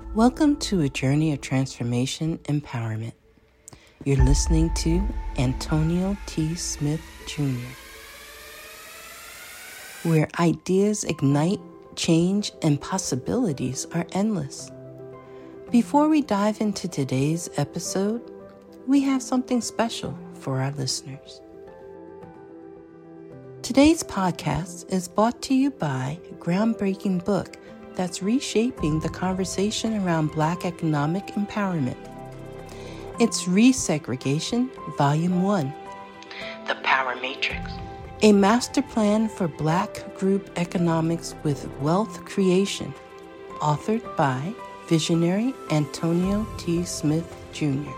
Welcome to a journey of transformation empowerment. You're listening to Antonio T. Smith Jr., where ideas ignite, change, and possibilities are endless. Before we dive into today's episode, we have something special for our listeners. Today's podcast is brought to you by a groundbreaking book that's reshaping the conversation around Black economic empowerment. It's Resegregation, Volume 1, The Power Matrix, a master plan for Black group economics with wealth creation, authored by visionary Antonio T. Smith Jr.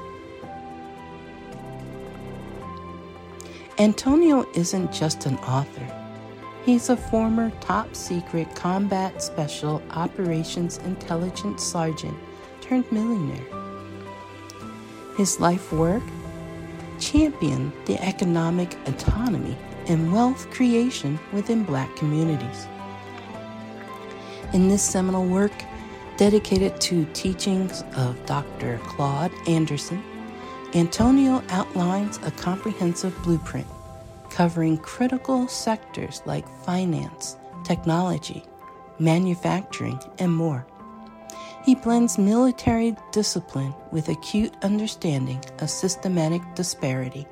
Antonio isn't just an author. He's a former top-secret Combat Special Operations Intelligence Sergeant turned millionaire. His life work championed the economic autonomy and wealth creation within Black communities. In this seminal work, dedicated to teachings of Dr. Claude Anderson, Antonio outlines a comprehensive blueprint covering critical sectors like finance, technology, manufacturing, and more. He blends military discipline with acute understanding of systematic disparity.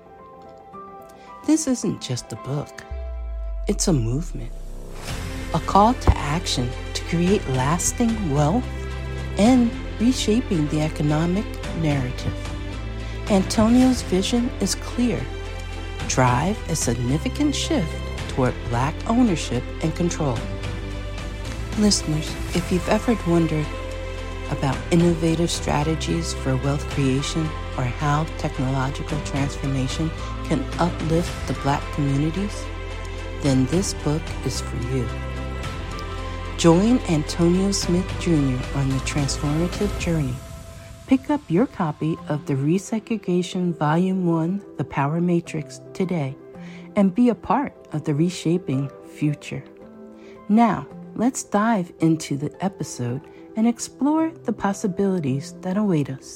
This isn't just a book. It's a movement, a call to action to create lasting wealth and reshaping the economic narrative. Antonio's vision is clear. Drive a significant shift toward Black ownership and control. Listeners, if you've ever wondered about innovative strategies for wealth creation or how technological transformation can uplift the Black communities, then this book is for you. Join Antonio Smith Jr. on the transformative journey. Pick up your copy of the Resegregation Volume 1, The Power Matrix, today, and be a part of the reshaping future. Now, let's dive into the episode and explore the possibilities that await us.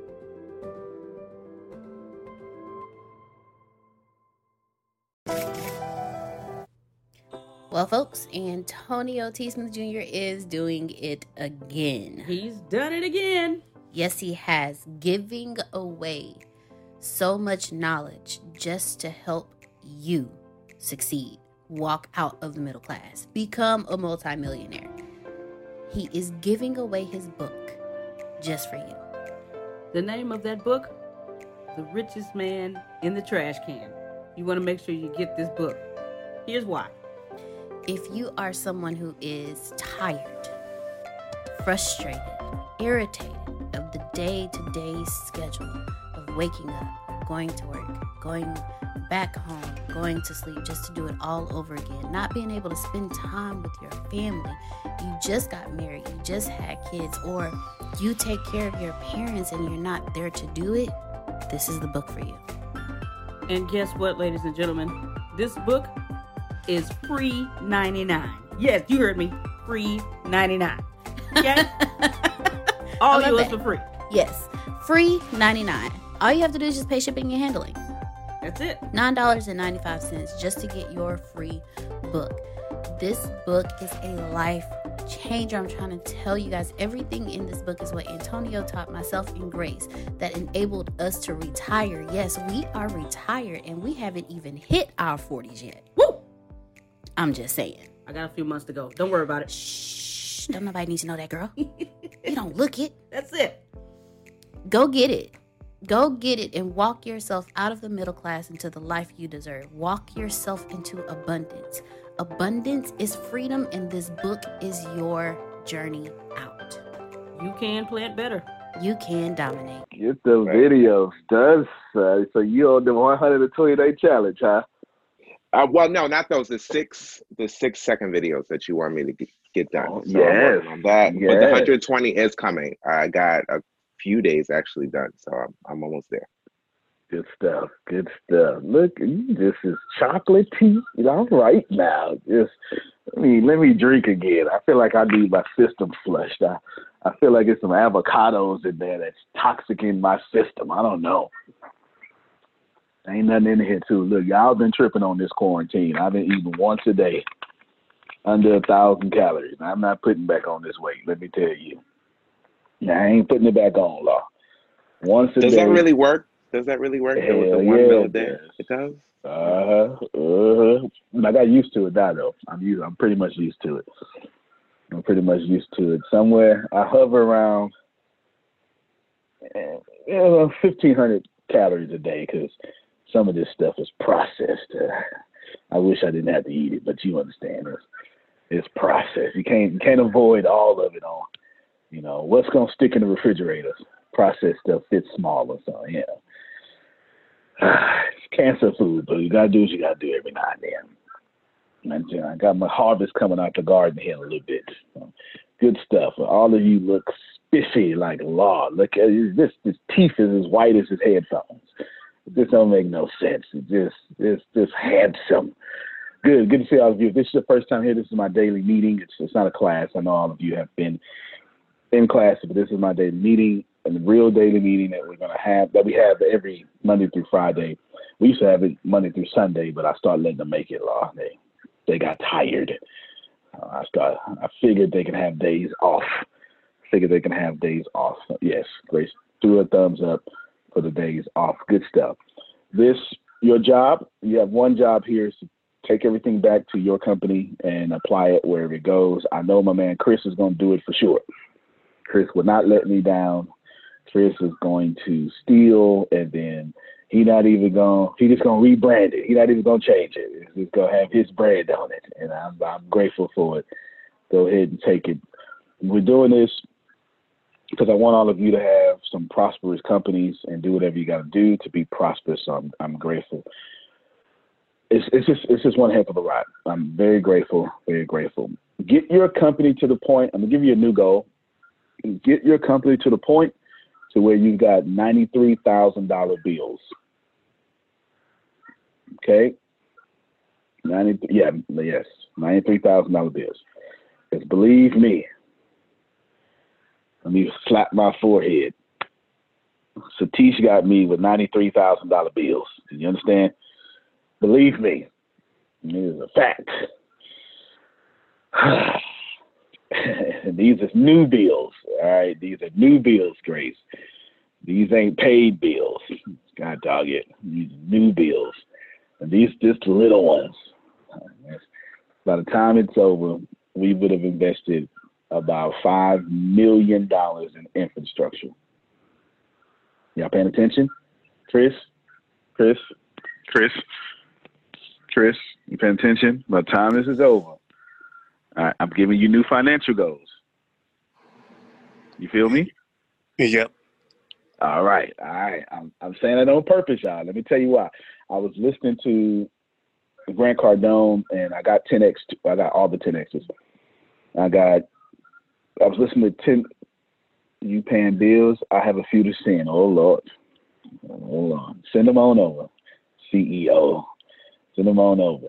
Well, folks, Antonio T. Smith Jr. is doing it again. He's done it again. Yes, he has, giving away so much knowledge just to help you succeed, walk out of the middle class, become a multimillionaire. He is giving away his book just for you. The name of that book, The Richest Man in the Trash Can. You want to make sure you get this book. Here's why. If you are someone who is tired, frustrated, irritated of the day-to-day schedule of waking up, going to work, going back home, going to sleep just to do it all over again, not being able to spend time with your family, you just got married, you just had kids, or you take care of your parents and you're not there to do it, this is the book for you. And guess what, ladies and gentlemen? This book is free 99. Yes, you heard me. Free 99. Okay? All yours for free. Yes. Free 99. All you have to do is just pay shipping and handling. That's it. $9.95 just to get your free book. This book is a life changer. I'm trying to tell you guys, everything in this book is what Antonio taught myself and Grace that enabled us to retire. Yes, we are retired and we haven't even hit our 40s yet. Woo! I'm just saying. I got a few months to go. Don't worry about it. Shh. Don't nobody need to know that, girl. You don't look it. That's it. Go get it. Go get it and walk yourself out of the middle class into the life you deserve. Walk yourself into abundance. Abundance is freedom, and this book is your journey out. You can plant better. You can dominate. Get the videos done, son. So you on the 120-day challenge, huh? Well, no, not those. The 6-second videos that you want me to get done. Oh, so I'm working on that. Yes. But the 120 is coming. I got a few days actually done, so I'm almost there. Good stuff. Good stuff. Look, this is chocolate tea. All right now. Just let me drink again. I feel like I need my system flushed. I feel like there's some avocados in there that's toxic in my system. I don't know. Ain't nothing in here too. Look, y'all been tripping on this quarantine. I've been eating once a day, under 1,000 calories. I'm not putting back on this weight. Let me tell you. I ain't putting it back on, Law. Once a day. Does that really work? Does that really work? Hell With the 1 meal a day? It does? I got used to it now, though. I'm pretty much used to it. I'm pretty much used to it. Somewhere, I hover around 1,500 calories a day because some of this stuff is processed. I wish I didn't have to eat it, but you understand it's processed. You can't avoid all of it on, what's going to stick in the refrigerator. Processed stuff fits smaller, so yeah. It's cancer food, but you gotta do what you gotta do every now and then. And I got my harvest coming out the garden here in a little bit. So, good stuff. All of you look spiffy like Law. Look at this teeth is as white as his headphones. It just don't make no sense. It's just handsome. Good to see all of you. If this is your first time here, this is my daily meeting. It's not a class. I know all of you have been in class, but this is my daily meeting. And the real daily meeting that we have every Monday through Friday. We used to have it Monday through Sunday, but I started letting them make it, Law. They got tired. I figured they can have days off. So, yes, Grace threw a thumbs up for the days off. Good stuff. Your job, you have one job here is to take everything back to your company and apply it wherever it goes. I know my man Chris is going to do it for sure. Chris will not let me down. Chris is going to steal, and then he's just going to rebrand it. He's not even going to change it. He's going to have his brand on it, and I'm grateful for it. Go ahead and take it. We're doing this because I want all of you to have some prosperous companies and do whatever you got to do to be prosperous. So I'm grateful. It's just one heck of a ride. I'm very grateful, very grateful. Get your company to the point. I'm going to give you a new goal. Get your company to the point to where you've got $93,000 bills. Okay? $93,000 bills. Because believe me, let me slap my forehead. Satish got me with $93,000 bills. Do you understand? Believe me, it is a fact. These are new bills, all right? These are new bills, Grace. These ain't paid bills. God dog it. These are new bills. And these just little ones. By the time it's over, we would have invested about $5 million in infrastructure. Y'all paying attention? Chris, you paying attention? By the time this is over, all right, I'm giving you new financial goals. You feel me? Yep. All right. I'm saying that on purpose, y'all. Let me tell you why. I was listening to Grant Cardone, and I got 10X. I got all the 10Xs. I was listening to 10. You paying bills? I have a few to send. Oh Lord. Hold on. Send them on over. CEO. Send them on over.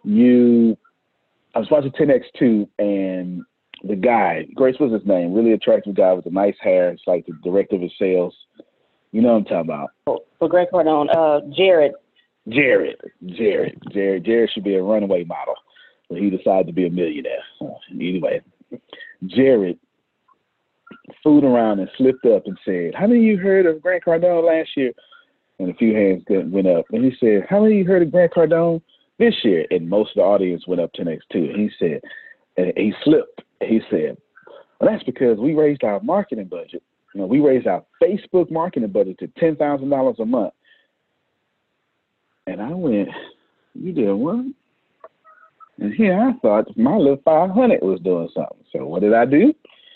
I was watching 10X2, and the guy, Grace was his name, really attractive guy with the nice hair. It's like the director of his sales. You know what I'm talking about. For Grant Cardone, Jared. Jared should be a runaway model, but he decided to be a millionaire. Anyway, Jared fooled around and slipped up and said, "How many of you heard of Grant Cardone last year?" And a few hands went up. And he said, "How many of you heard of Grant Cardone this year?" And most of the audience went up 10X too. And he said, and he slipped. He said, "Well, that's because we raised our marketing budget. We raised our Facebook marketing budget to $10,000 a month." And I went, "You did what?" And here I thought my little 500 was doing something. So what did I do?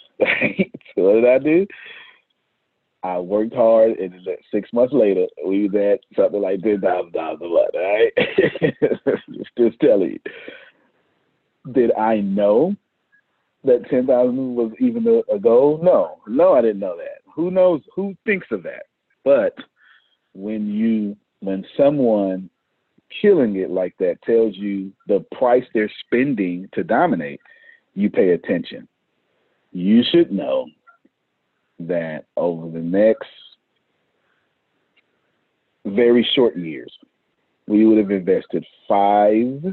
I worked hard, and 6 months later, we was at something like $10,000 a month, all right? Just telling you. Did I know that 10,000 was even a goal? No, I didn't know that. Who knows? Who thinks of that? But when someone killing it like that tells you the price they're spending to dominate, you pay attention. You should know that over the next very short years, we would have invested $5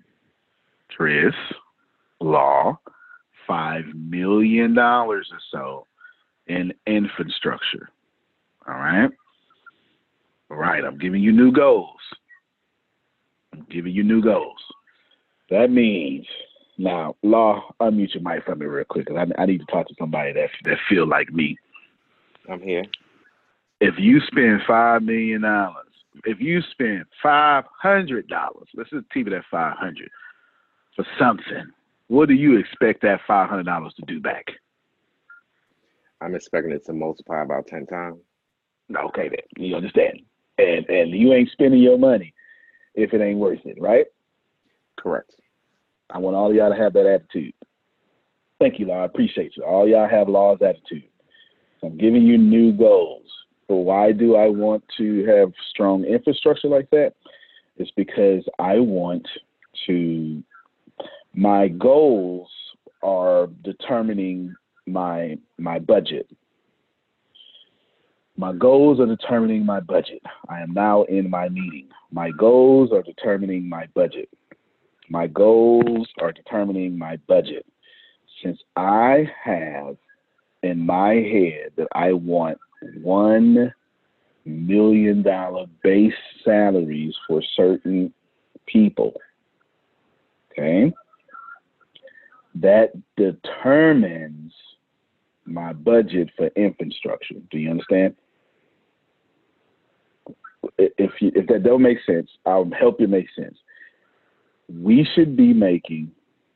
million or so in infrastructure. All right? All right, I'm giving you new goals. That means, now, Law, unmute your mic for me real quick, because I need to talk to somebody that feel like me. I'm here. If you spend $5 million, if you spend $500, let's just keep it at 500 for something, what do you expect that $500 to do back? I'm expecting it to multiply about 10 times. Okay, then. You understand. And you ain't spending your money if it ain't worth it, right? Correct. I want all y'all to have that attitude. Thank you, Law. I appreciate you. All y'all have Law's attitude. So I'm giving you new goals. So why do I want to have strong infrastructure like that? It's because I want to, my goals are determining my budget. My goals are determining my budget. I am now in my meeting. My goals are determining my budget. My goals are determining my budget. Since I have in my head that I want $1 million base salaries for certain people, okay, that determines my budget for infrastructure. Do you understand? If that don't make sense, I'll help you make sense. We should be making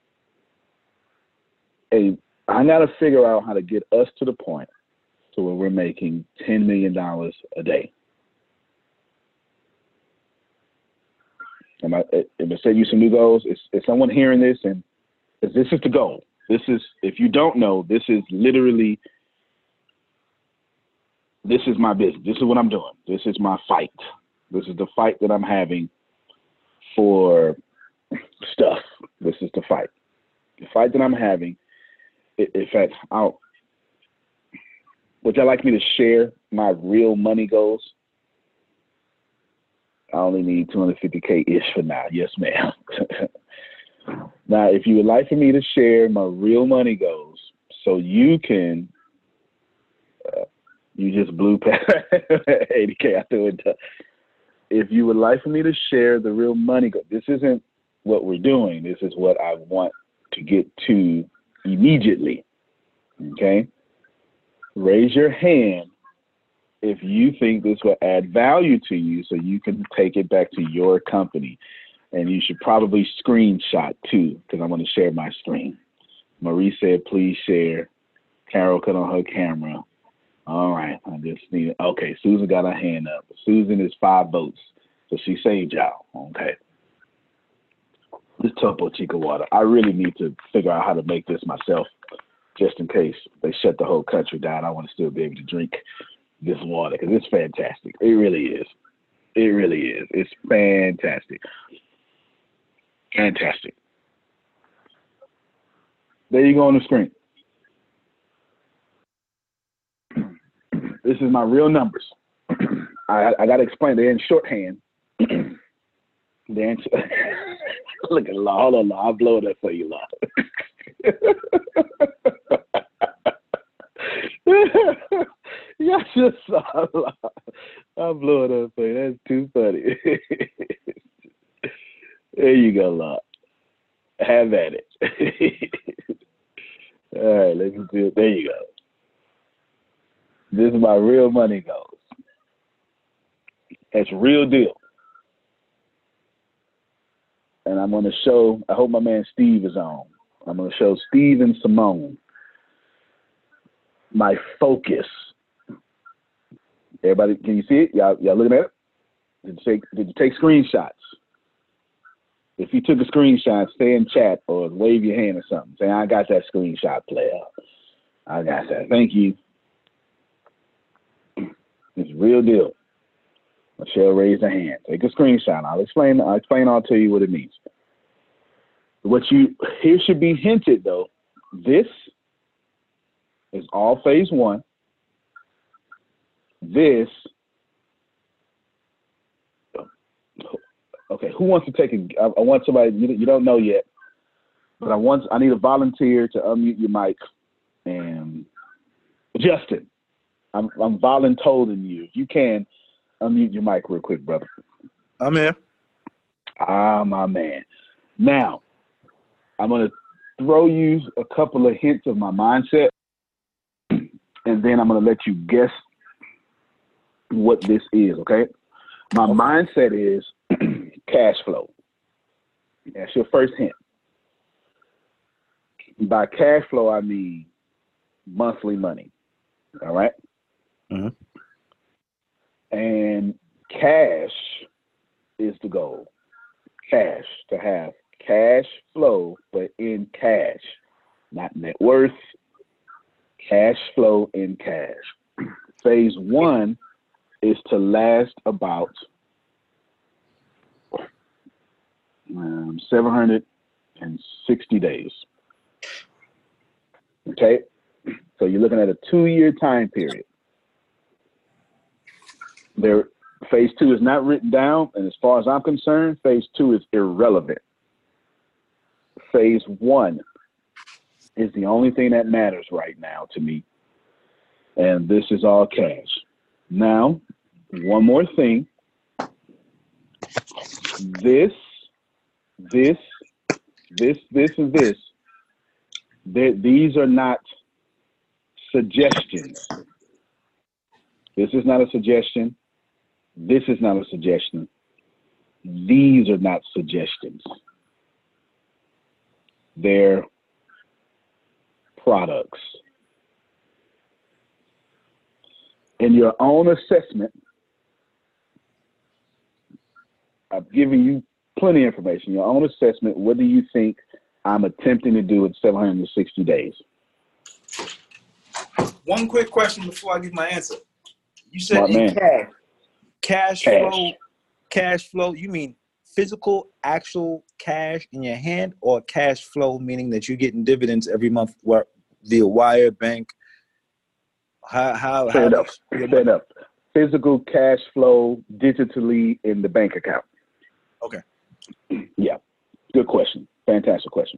I got to figure out how to get us to the point to where we're making $10 million a day. Am I setting you some new goals? Is someone hearing this? And this is the goal. This is, if you don't know, this is literally, this is my business. This is what I'm doing. This is my fight. This is the fight that I'm having for stuff. This is the fight. The fight that I'm having. In fact, would y'all like me to share my real money goals? I only need 250K-ish for now. Yes, ma'am. Now, if you would like for me to share my real money goals so you can, you just blew past 80K. I threw it down. If you would like for me to share the real money goals, this isn't what we're doing. This is what I want to get to immediately. Okay? Raise your hand if you think this will add value to you so you can take it back to your company. And you should probably screenshot too, because I'm going to share my screen. Marie said, please share. Carol cut on her camera. All right. I just need it. Okay. Susan got her hand up. Susan is 5 votes. So she saved y'all. Okay. This Topo Chico water. I really need to figure out how to make this myself just in case they shut the whole country down. I want to still be able to drink this water because it's fantastic. It really is. It really is. It's fantastic. Fantastic. There you go on the screen. This is my real numbers. I got to explain. They're in shorthand. They're in look at Law. Hold on, Law. I'll blow it up for you, Law. Y'all just saw Law. I'll blow it up for you. That's too funny. There you go, Law. Have at it. All right, let's do it. There you go. This is my real money goals. It's real deal. And I'm going to show, I hope my man Steve is on. I'm going to show Steve and Simone my focus. Everybody, can you see it? Y'all looking at it? Did you take screenshots? If you took a screenshot, stay in chat or wave your hand or something. Say, I got that screenshot, player. I got that. Thank you. It's real deal. Michelle raised her hand. Take a screenshot. I'll explain all to you what it means. Here should be hinted though. This is all phase one. This, okay, who wants to take I want somebody, you don't know yet, but I need a volunteer to unmute your mic. And Justin, I'm voluntolding you. If you can, unmute your mic real quick, brother. I'm here. Ah, my man. Now, I'm going to throw you a couple of hints of my mindset, and then I'm going to let you guess what this is, okay? My mindset is cash flow. That's your first hint. By cash flow, I mean monthly money, all right? Mm-hmm. And cash is the goal. Cash, to have cash flow, but in cash, not net worth, cash flow in cash. Phase one is to last about 760 days. Okay? So you're looking at a 2-year time period. Phase two is not written down, and as far as I'm concerned, phase two is irrelevant. Phase one is the only thing that matters right now to me, and this is all cash. Now, one more thing. This, and this. These are not suggestions. This is not a suggestion. This is not a suggestion. These are not suggestions. They're products. In your own assessment, I've given you plenty of information. Your own assessment, what do you think I'm attempting to do in 760 days? One quick question before I give my answer. You said in cash flow, you mean physical, actual cash in your hand, or cash flow meaning that you're getting dividends every month via wire, bank? Fair enough. Physical cash flow digitally in the bank account. Okay. Yeah. Good question. Fantastic question.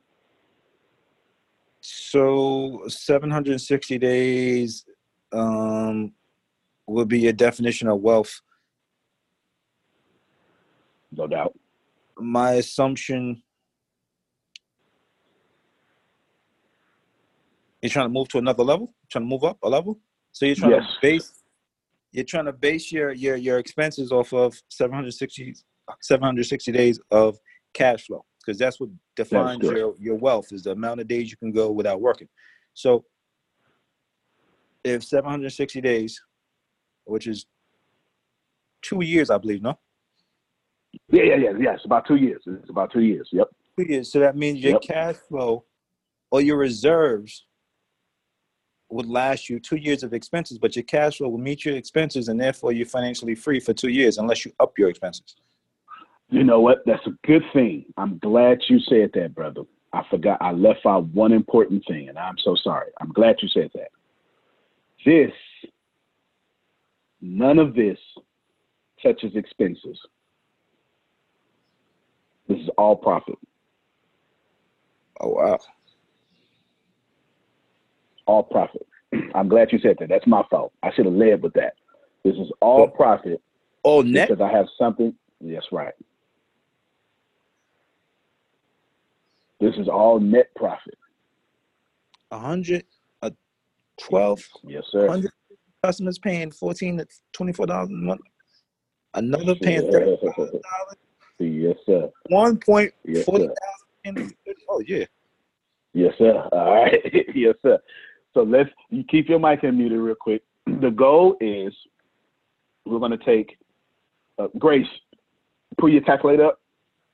So 760 days would be your definition of wealth. No doubt. My assumption, you're trying to move to another level? Trying to move up a level? So you're trying to base your expenses off of 760 days of cash flow, because that's what defines your wealth, is the amount of days you can go without working. So if 760 days, which is 2 years, I believe, no? Yeah. It's about 2 years. It's about 2 years. Yep. 2 years. So that means your cash flow or your reserves would last you 2 years of expenses, but your cash flow will meet your expenses, and therefore you're financially free for 2 years unless you up your expenses. You know what? That's a good thing. I'm glad you said that, brother. I forgot. I left out one important thing, and I'm so sorry. I'm glad you said that. None of this touches expenses. This is all profit. Oh, wow. All profit. I'm glad you said that. That's my fault. I should have led with that. This is all profit. Oh, net? Because I have something. Yes, right. This is all net profit. 12. Yes, sir. 100 customers paying $14 to $24 a month. Another paying $30. Yes, sir. 1.40. Oh, yeah. Yes, sir. All right. Yes, sir. So you keep your mic unmuted real quick. The goal is we're going to take, Grace, pull your calculator up.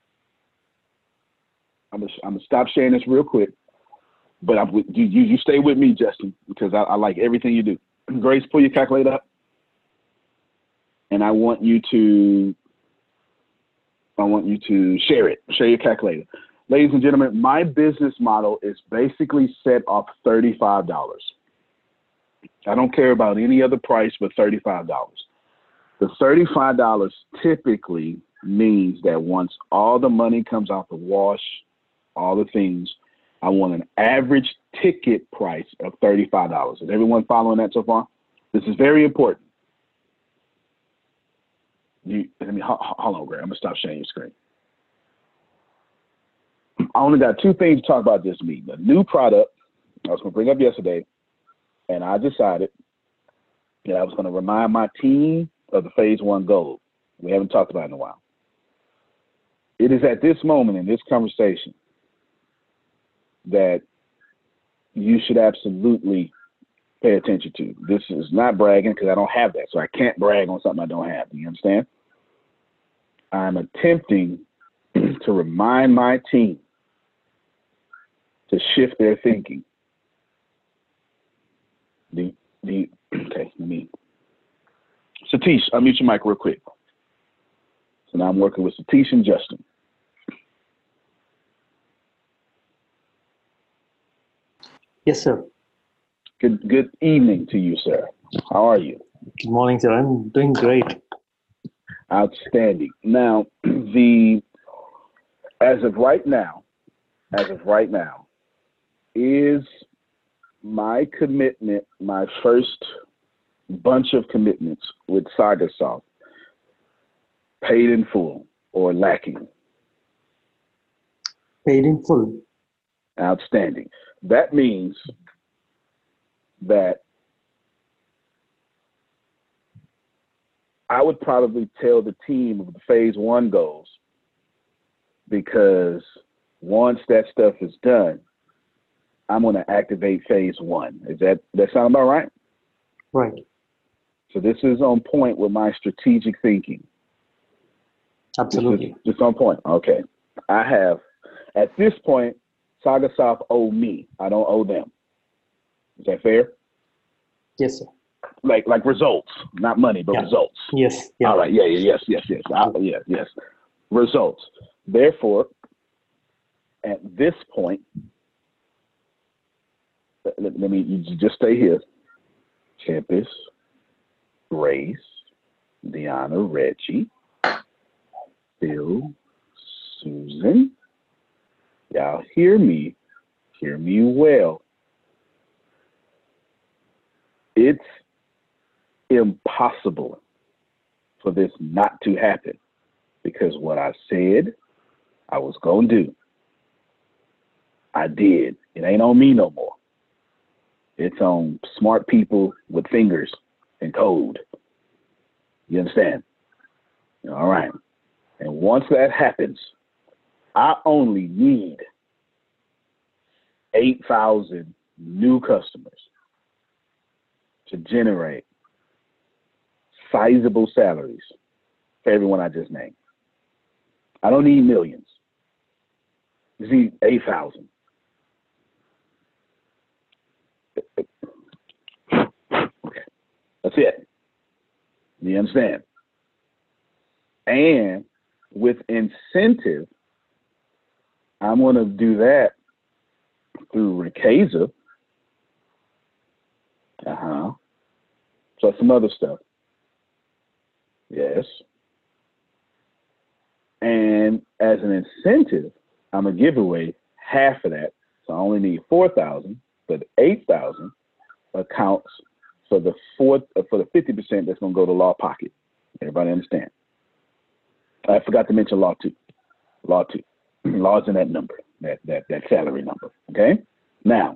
I'm gonna stop sharing this real quick, but you stay with me, Justin, because I like everything you do. Grace, pull your calculator up. and I want you to share it. Share your calculator. Ladies and gentlemen, my business model is basically set off $35. I don't care about any other price but $35. The $35 typically means that once all the money comes out the wash, all the things, I want an average ticket price of $35. Is everyone following that so far? This is very important. Hold on, Greg. I'm going to stop sharing your screen. I only got two things to talk about this meeting. A new product I was going to bring up yesterday, and I decided that I was going to remind my team of the phase 1 goal. We haven't talked about it in a while. It is at this moment in this conversation that you should absolutely pay attention to. This is not bragging because I don't have that, so I can't brag on something I don't have. Do you understand? I'm attempting to remind my team to shift their thinking. Okay, let me. Satish, unmute your mic real quick. So now I'm working with Satish and Justin. Yes, sir. Good evening to you, sir. How are you? Good morning, sir. I'm doing great. Outstanding. Now, as of right now, is my commitment, my first bunch of commitments with SagaSoft paid in full or lacking? Paid in full. Outstanding. That means that I would probably tell the team of the phase 1 goals, because once that stuff is done, I'm going to activate phase 1. Is that sound about right? Right. So this is on point with my strategic thinking. Absolutely. Just on point. Okay. I have, at this point, SagaSoft owe me. I don't owe them. Is that fair? Yes, sir. Like results, not money, but results. Yes. Yeah. All right. Yeah. Yes. Yes. Results. Therefore, at this point, let me, you just stay here. Tempest, Grace, Deanna, Reggie, Bill, Susan. Y'all hear me well. It's impossible for this not to happen, because what I said I was going to do, I did. It ain't on me no more. It's on smart people with fingers and code. You understand? All right. And once that happens, I only need 8,000 new customers to generate sizable salaries for everyone I just named. I don't need millions. You see, 8,000. Okay, that's it. You understand? And with incentive, I'm going to do that through Ricasa. Plus some other stuff. Yes. And as an incentive, I'm going to give away half of that. So I only need 4,000, but 8,000 accounts for the 50% that's going to go to Law Pocket. Everybody understand? I forgot to mention Law 2. Law 2. Law's in that number, that salary number. Okay? Now,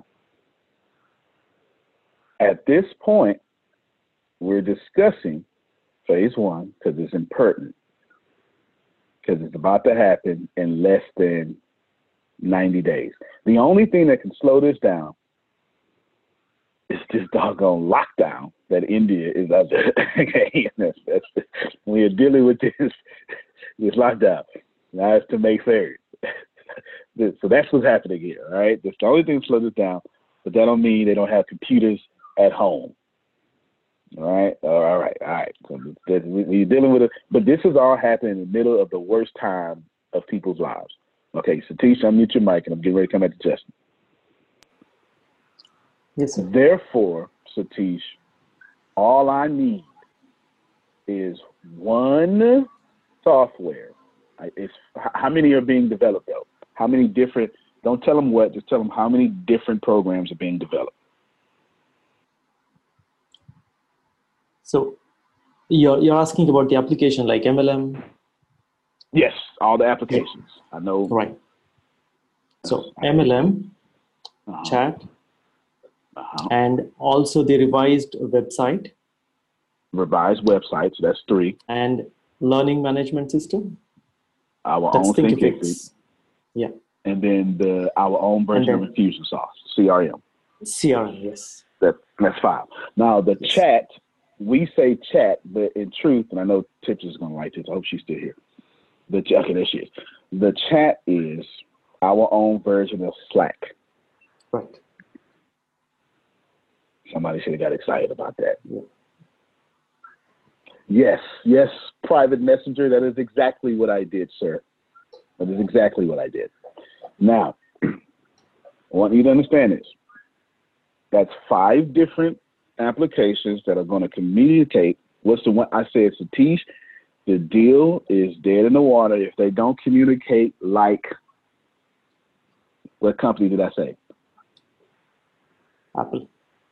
at this point, we're discussing phase 1 because it's impertinent, because it's about to happen in less than 90 days. The only thing that can slow this down is this doggone lockdown that India is under. Okay, we are dealing with this lockdown. Now it's to May 3rd. So that's what's happening here, all right? That's the only thing that slows this down, but that don't mean they don't have computers at home. All right. So we're dealing with it, but this is all happening in the middle of the worst time of people's lives. Okay, Satish, unmute your mic, and I'm getting ready to come at you, Justin. Yes, sir. Therefore, Satish, all I need is one software. It's how many are being developed though? How many different? Don't tell them what. Just tell them how many different programs are being developed. So you're asking about the application like MLM? Yes, all the applications. I know. Right. So MLM, chat, and also the revised website. Revised website, so that's 3. And learning management system. Our That's own Thinkific. Yeah. And then our own version of Infusionsoft, CRM. CRM, yes. That's 5. Now the chat, we say chat, but in truth, and I know Tips is going to like this. I hope she's still here. Okay, there she is. The chat is our own version of Slack. Right. Somebody should have got excited about that. Yeah. Yes, private messenger. That is exactly what I did, sir. That is exactly what I did. Now, I want you to understand this. That's 5 different applications that are going to communicate. What's the one I said, Satish? The deal is dead in the water if they don't communicate like, what company did I say? Apple.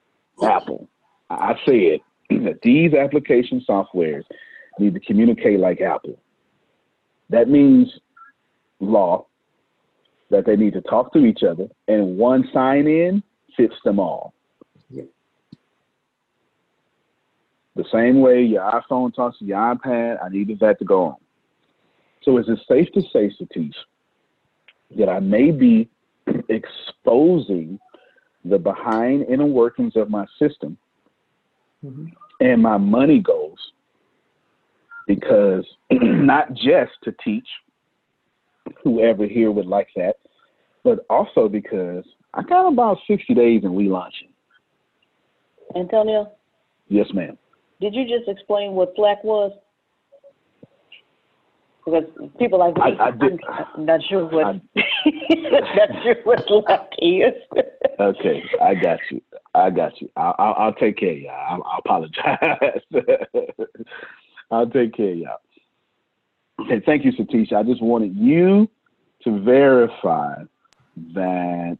I said that these application softwares need to communicate like Apple. That means law, that they need to talk to each other, and one sign-in fits them all. Yeah. The same way your iPhone talks to your iPad, I needed that to go on. So is it safe to say, Satish, that I may be exposing the behind inner workings of my system and my money goals, because not just to teach whoever here would like that, but also because I got about 60 days and we launching. Antonio? Yes, ma'am. Did you just explain what Slack was? Because people like me, I'm not sure what Slack is. Okay, I got you. I'll take care of y'all. I'll apologize. I'll take care of y'all. Okay, thank you, Satish. I just wanted you to verify that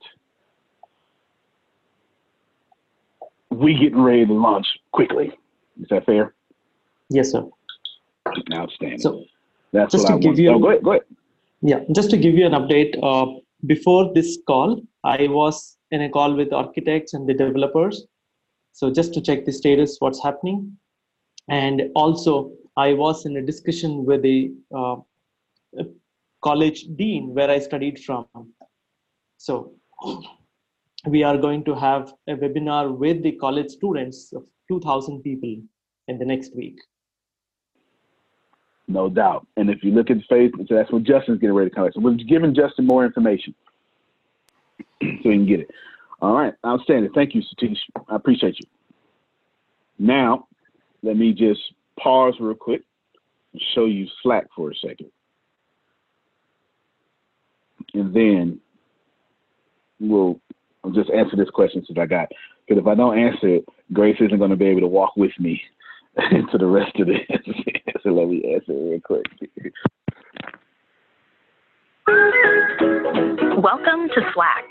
we getting ready to launch quickly. Is that fair? Yes, sir. Outstanding. So that's just what to I give want. you, Go ahead. Yeah, just to give you an update. Before this call, I was in a call with architects and the developers. So just to check the status, what's happening. And also, I was in a discussion with the college dean where I studied from. So we are going to have a webinar with the college students of 2,000 people in the next week. No doubt. And if you look at the Facebook, so that's when Justin's getting ready to come. So we're giving Justin more information so he can get it. All right. Outstanding. Thank you, Satish. I appreciate you. Now, let me just pause real quick and show you Slack for a second. And then we'll just answer this question since I got it. Because if I don't answer it, Grace isn't going to be able to walk with me into the rest of this. So let me answer it real quick. Welcome to Slack.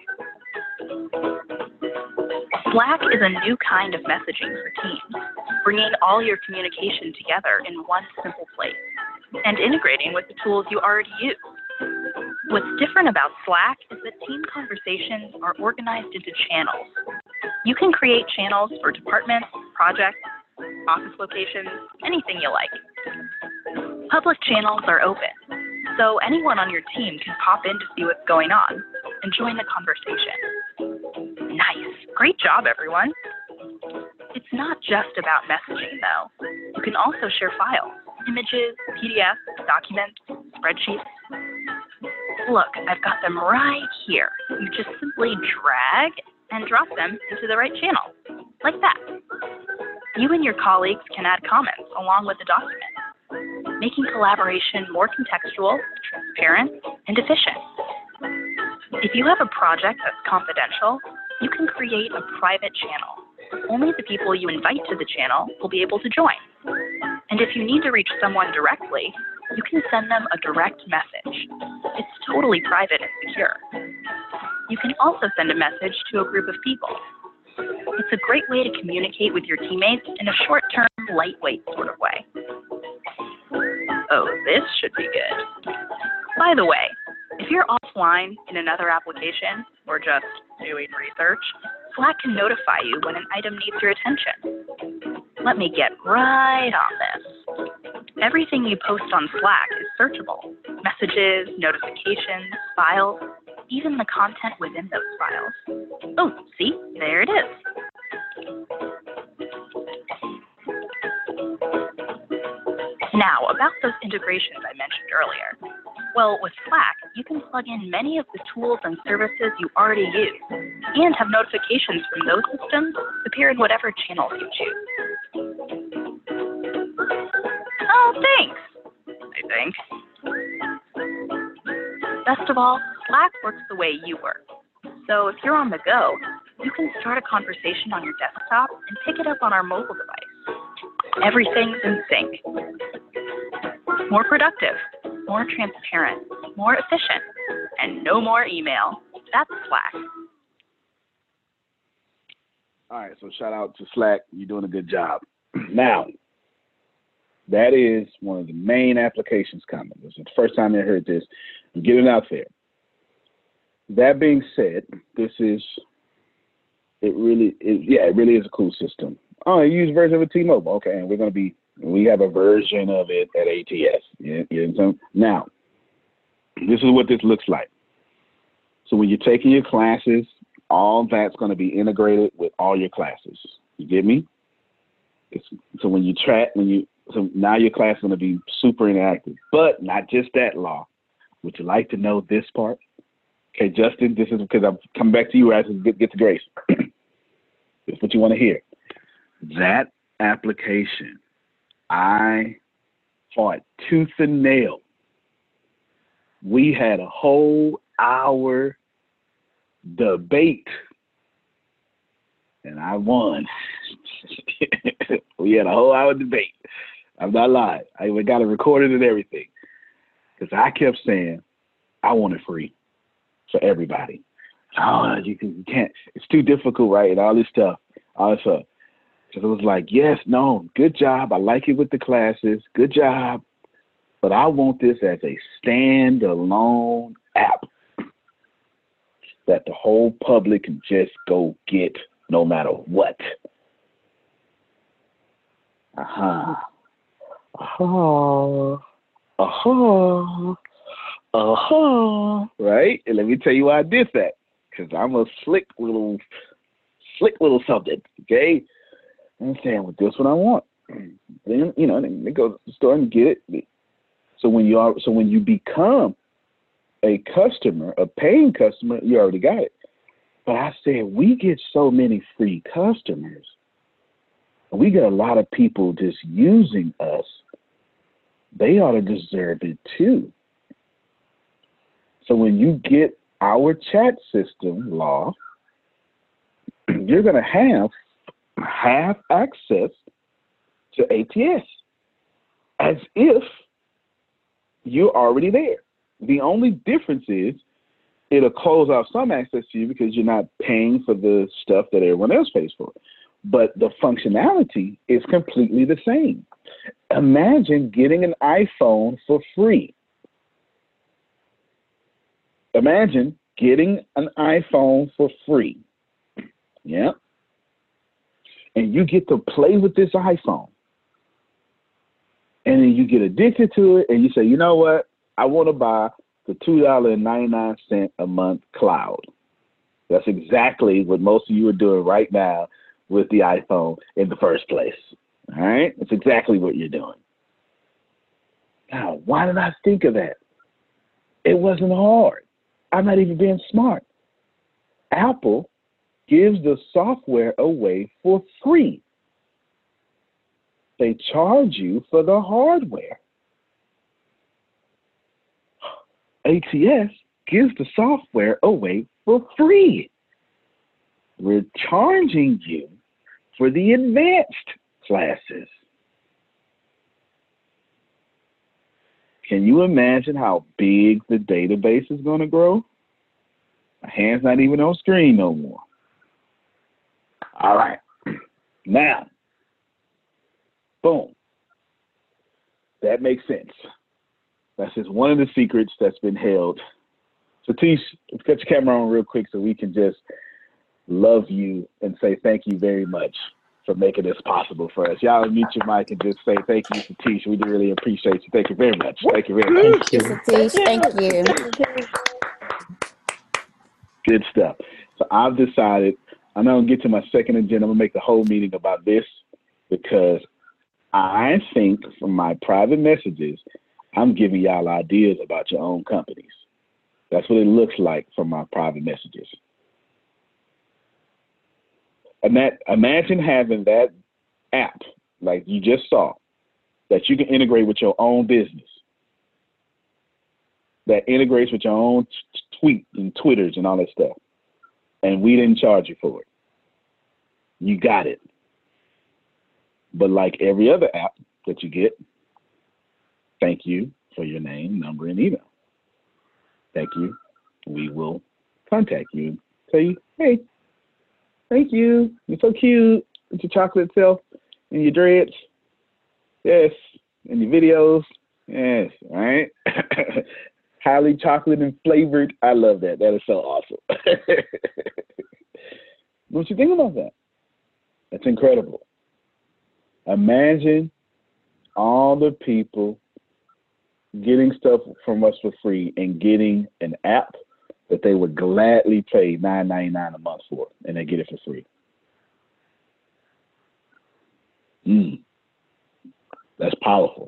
Slack is a new kind of messaging for teams, bringing all your communication together in one simple place and integrating with the tools you already use. What's different about Slack is that team conversations are organized into channels. You can create channels for departments, projects, office locations, anything you like. Public channels are open, so anyone on your team can pop in to see what's going on and join the conversation. Nice. Great job, everyone. It's not just about messaging, though. You can also share files, images, PDFs, documents, spreadsheets. Look, I've got them right here. You just simply drag and drop them into the right channel, like that. You and your colleagues can add comments along with the document, making collaboration more contextual, transparent, and efficient. If you have a project that's confidential, you can create a private channel. Only the people you invite to the channel will be able to join. And if you need to reach someone directly, you can send them a direct message. It's totally private and secure. You can also send a message to a group of people. It's a great way to communicate with your teammates in a short-term, lightweight sort of way. Oh, this should be good. By the way, if you're offline in another application or just doing research, Slack can notify you when an item needs your attention. Let me get right on this. Everything you post on Slack is searchable. Messages, notifications, files, even the content within those files. Oh, see, there it is. Now, about those integrations I mentioned earlier. Well, with Slack, you can plug in many of the tools and services you already use and have notifications from those systems appear in whatever channels you choose. Oh, thanks, I think. Best of all, Slack works the way you work. So if you're on the go, you can start a conversation on your desktop and pick it up on our mobile device. Everything's in sync. More productive, more transparent, more efficient, and no more email. That's Slack. All right, so shout out to Slack. You're doing a good job. Now, that is one of the main applications coming. This is the first time I heard this. I'm getting it out there. That being said, it really is a cool system. Oh, you use a version of a T-Mobile. Okay, and we have a version of it at ATS. You know, now, this is what this looks like. So when you're taking your classes, all that's going to be integrated with all your classes. You get me? So now your class is going to be super interactive. But not just that, Law. Would you like to know this part? Okay, Justin, this is because I'm coming back to you as I get to Grace. This is what you want to hear. That application, I fought tooth and nail. We had a whole hour debate, and I won. We had a whole hour debate. I'm not lying. I even got it recorded and everything. Because I kept saying, I want it free for everybody. Oh, you can't. It's too difficult, right? And all this stuff. So it was like, yes, no, good job. I like it with the classes. Good job. But I want this as a standalone app that the whole public can just go get no matter what. Right? And let me tell you why I did that. Because I'm a slick little something. Okay? I'm saying, well, this is what I want. Then, then they go to the store and get it. So when you become a customer, a paying customer, you already got it. But I said, we get so many free customers. And we get a lot of people just using us. They ought to deserve it too. So when you get our chat system, Law, you're going to have access to ATS as if you're already there. The only difference is it'll close off some access to you because you're not paying for the stuff that everyone else pays for. But the functionality is completely the same. Imagine getting an iPhone for free. Imagine getting an iPhone for free. Yeah. And you get to play with this iPhone. And then you get addicted to it and you say, you know what? I want to buy the $2.99 a month cloud. That's exactly what most of you are doing right now with the iPhone in the first place. All right? That's exactly what you're doing. Now, why did I think of that? It wasn't hard. I'm not even being smart. Apple gives the software away for free. they charge you for the hardware. ATS gives the software away for free. We're charging you for the advanced classes. Can you imagine how big the database is going to grow? My hand's not even on screen no more. All right. Now, boom. That makes sense. That's just one of the secrets that's been held. Satish, let's get your camera on real quick so we can just love you and say thank you very much for making this possible for us. Y'all mute your mic and just say thank you, Satish. We really appreciate you. Thank you very much. Thank you very much. Thank you, Satish. Thank you. Good stuff. So I've decided I'm going to get to my second agenda. I'm going to make the whole meeting about this because I think from my private messages, I'm giving y'all ideas about your own companies. That's what it looks like from my private messages. Imagine having that app, like you just saw, that you can integrate with your own business, that integrates with your own tweet and Twitters and all that stuff, and we didn't charge you for it. You got it. But like every other app that you get, thank you for your name, number, and email. Thank you. We will contact you and tell you, hey, thank you. You're so cute with your chocolate self and your dreads. Yes. And your videos. Yes. All right. Highly chocolate and flavored. I love that. That is so awesome. What you think about that? That's incredible. Imagine all the people getting stuff from us for free and getting an app that they would gladly pay $9.99 a month for, and they get it for free. That's powerful.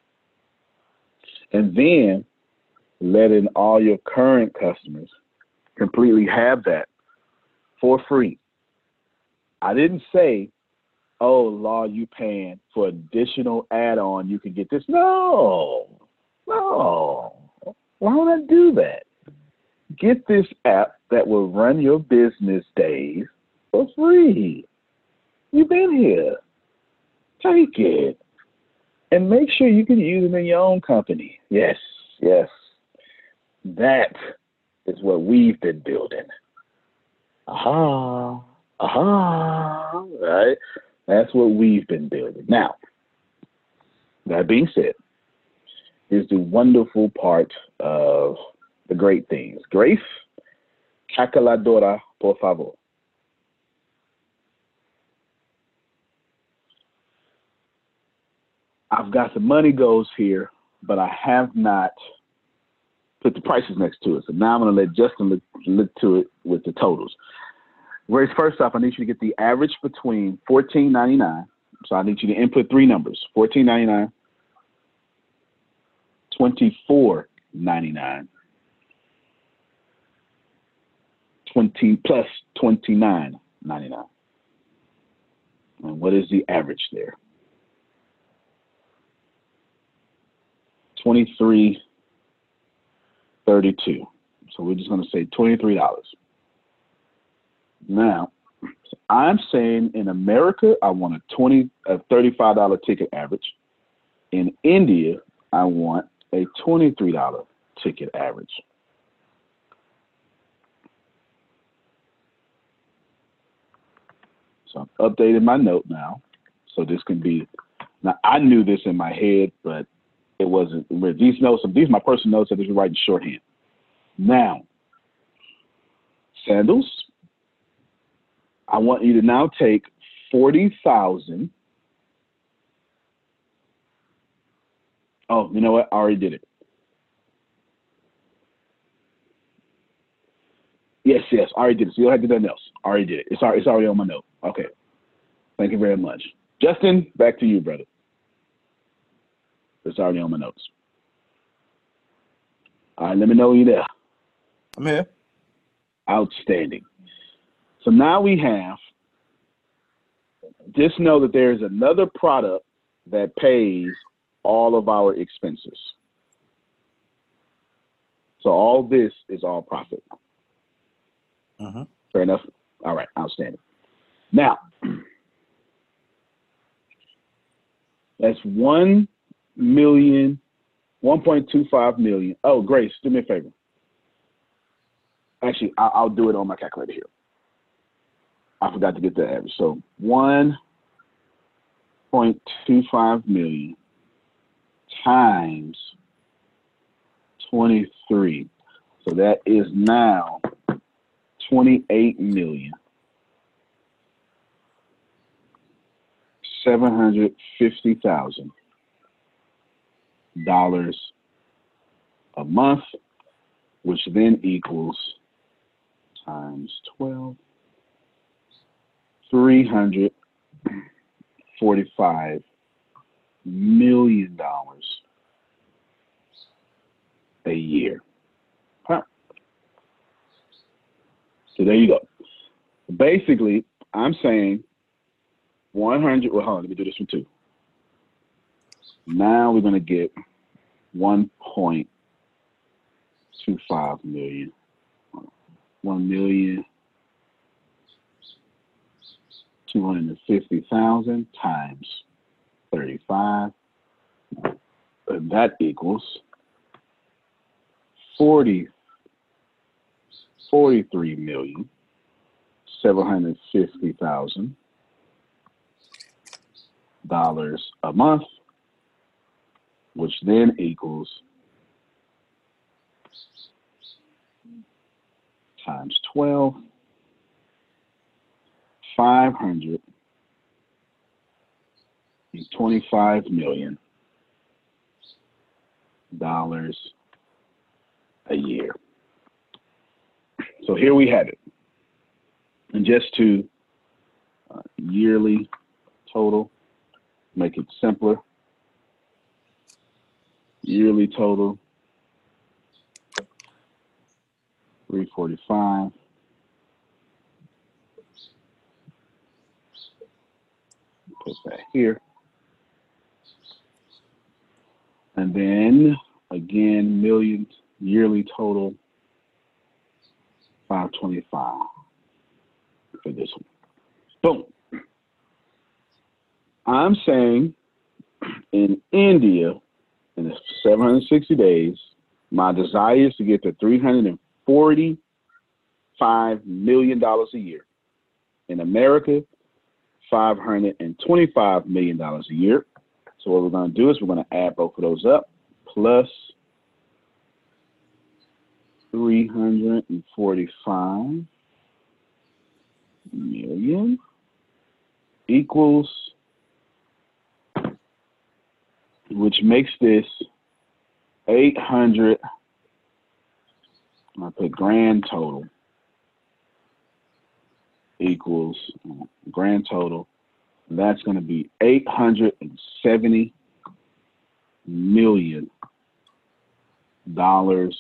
And then letting all your current customers completely have that for free. I didn't say, oh, Law, you paying for additional add-on, you can get this. No. Why would I do that? Get this app that will run your business days for free. You've been here. Take it. And make sure you can use it in your own company. Yes. That is what we've been building. Right? That's what we've been building. Now, that being said, is the wonderful part of the great things. Grace, calculadora, por favor. I've got some money goals here, but I have not put the prices next to it. So now I'm going to let Justin look to it with the totals. Grace, first off, I need you to get the average between $14.99. So I need you to input three numbers: $14.99, $24.99, plus $29.99. And what is the average there? $23.32. So we're just going to say $23. Now, I'm saying in America, I want a $35 ticket average. In India, I want a $23 ticket average. So I'm updating my note now. So this can be, now I knew this in my head, but it wasn't. These notes, these are my personal notes that I just write in shorthand. Now, sandals, I want you to now take 40,000. Oh, you know what? I already did it. Yes, I already did it. So you don't have to do nothing else. I already did it. It's already on my note. Okay. Thank you very much. Justin, back to you, brother. It's already on my notes. All right, let me know you're there. I'm here. Outstanding. So now we have, just know that there's another product that pays all of our expenses. So all this is all profit. Fair enough? All right, outstanding. Now, that's 1.25 million. Oh, Grace, do me a favor. Actually, I'll do it on my calculator here. I forgot to get the average. So 1.25 million times 23. So that is now 28,750,000 a month, which then equals times 12, $345 million a year. Huh. So there you go. Basically, I'm saying 100, well, hold on, let me do this one too. Now we're going to get 1.25 million. 1,250,000 times 35, and that equals 43,750,000 a month, which then equals times 12, $525 million a year. So here we have it. And just to yearly total, make it simpler. Yearly total, 345. Put that here. And then again, million yearly total, 525 for this one. Boom. I'm saying in India, in the 760 days, my desire is to get to $345 million a year. In America, $525 million a year. So what we're going to do is we're going to add both of those up, plus 345 million equals, which makes this 800, I put grand total, equals grand total. That's going to be $870 million a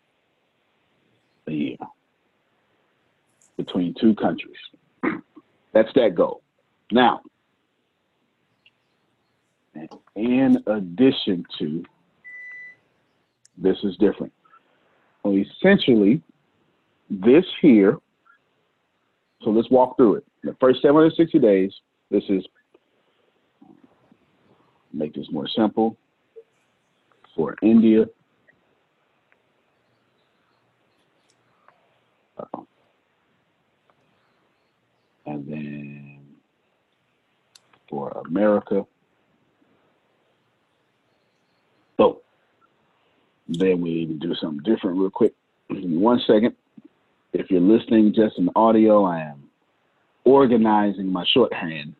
year between two countries. That's that goal. Now, in addition to, this is different. Well, essentially, this here, so let's walk through it. The first 760 days, this is, make this more simple, for India. And then for America. So then we need to do something different real quick. Give me 1 second. If you're listening just in audio, I am organizing my shorthand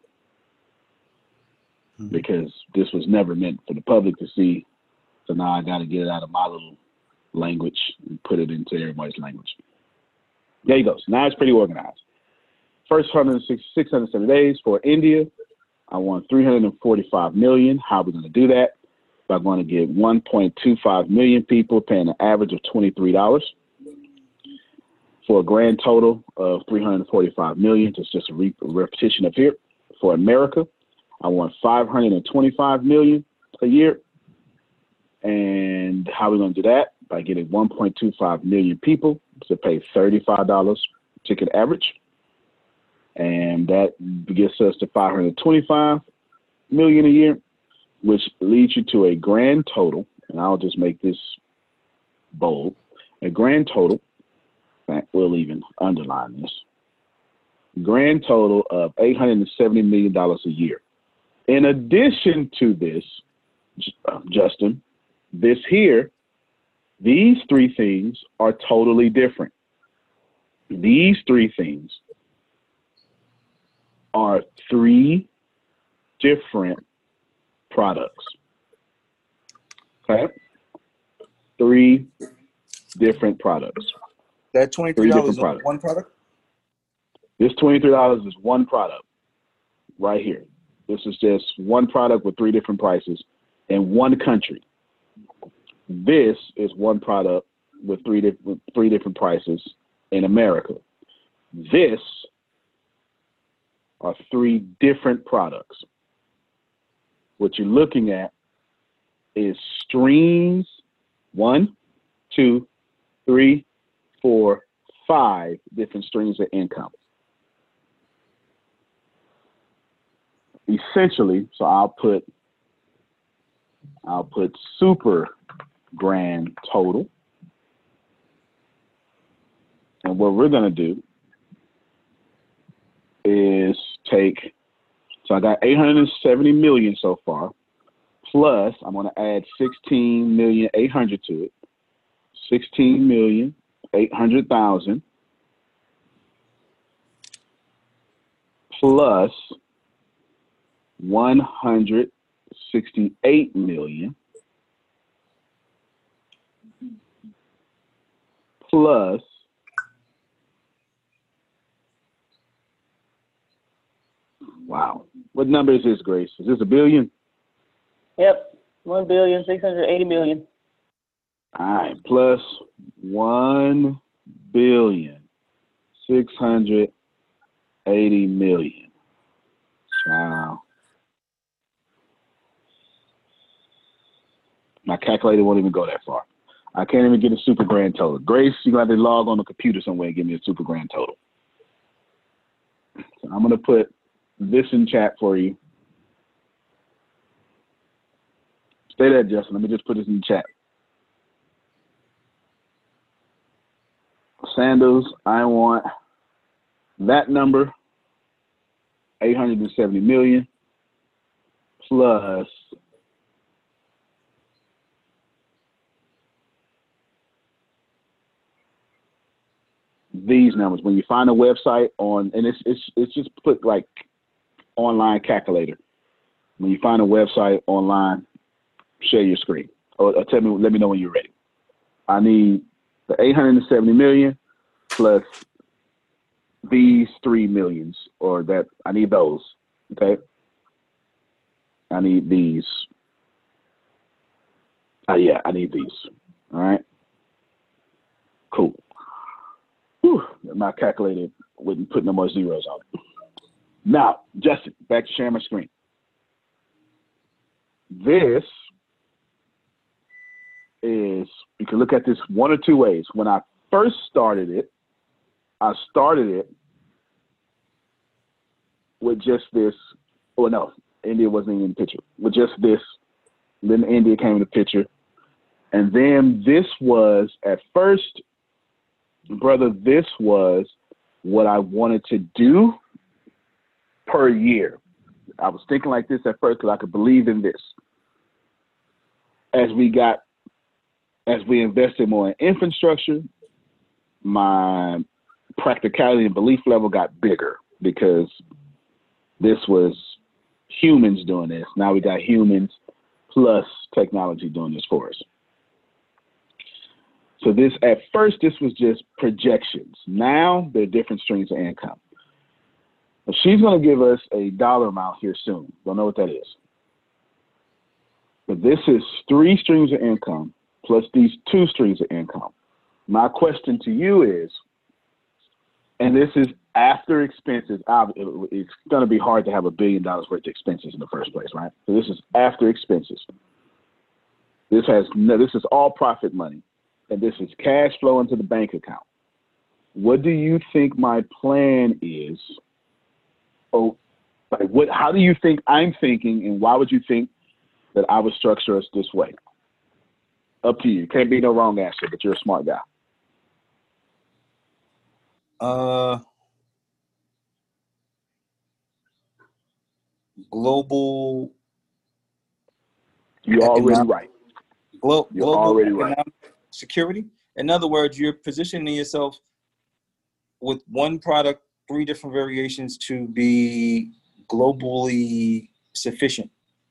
because this was never meant for the public to see. So now I got to get it out of my little language and put it into everybody's language. There you go. So now it's pretty organized. First 670 days for India, I want 345 million. How are we going to do that? By going to get 1.25 million people paying an average of $23 for a grand total of 345 million. It's just a repetition of here. For America, I want 525 million a year. And how are we going to do that? By getting 1.25 million people to pay $35 ticket average. And that gets us to 525 million a year, which leads you to a grand total. And I'll just make this bold. A grand total, we'll even underline this, grand total of $870 million a year. In addition to this, Justin, this here, these three things are totally different. These three things are three different products. Okay? Three different products. That $23 is one product? This $23 is one product right here. This is just one product with three different prices in one country. This is one product with three different prices in America. This are three different products. What you're looking at is streams 1, 2, 3, 4, 5 different streams of income. Essentially, so I'll put super grand total. And what we're going to do is take, so I got 870 million so far, plus I'm going to add 16,800,000 to it. 16,800,000 plus 168 million plus wow. What number is this, Grace? Is this a billion? Yep. 1,680,000,000. All right. Plus 1,680,000,000. Wow. My calculator won't even go that far. I can't even get a super grand total. Grace, you're going to have to log on the computer somewhere and give me a super grand total. So I'm going to put this in chat for you. Stay there, Justin. Let me just put this in chat. Sandals, I want that number, 870 million, plus these numbers. When you find a website on, and it's just put like online calculator. When you find a website online, share your screen or let me know when you're ready. I need the 870 million plus these 3 millions, or that I need those. Okay. I need these. Yeah, I need these. All right. Cool. Whew, my calculator wouldn't put no more zeros on it. Now, Justin, back to sharing my screen. This is, you can look at this one or two ways. When I first started it, I started it with just this, oh no, India wasn't even in the picture, with just this. Then India came in the picture. And then this was, at first, brother, this was what I wanted to do per year. I was thinking like this at first because I could believe in this. As we invested more in infrastructure, my practicality and belief level got bigger because this was humans doing this. Now we got humans plus technology doing this for us. So this, at first, this was just projections. Now there are different streams of income. But she's going to give us a dollar amount here soon. Don't know what that is. But this is 3 streams of income plus these 2 streams of income. My question to you is, and this is after expenses. It's going to be hard to have $1 billion worth of expenses in the first place, right? So this is after expenses. This is all profit money, and this is cash flow into the bank account. What do you think my plan is? How do you think I'm thinking, and why would you think that I would structure us this way? Up to you. Can't be no wrong answer, but you're a smart guy. Global. You're already right. Global already economic security. In other words, you're positioning yourself with one product, 3 different variations to be globally sufficient.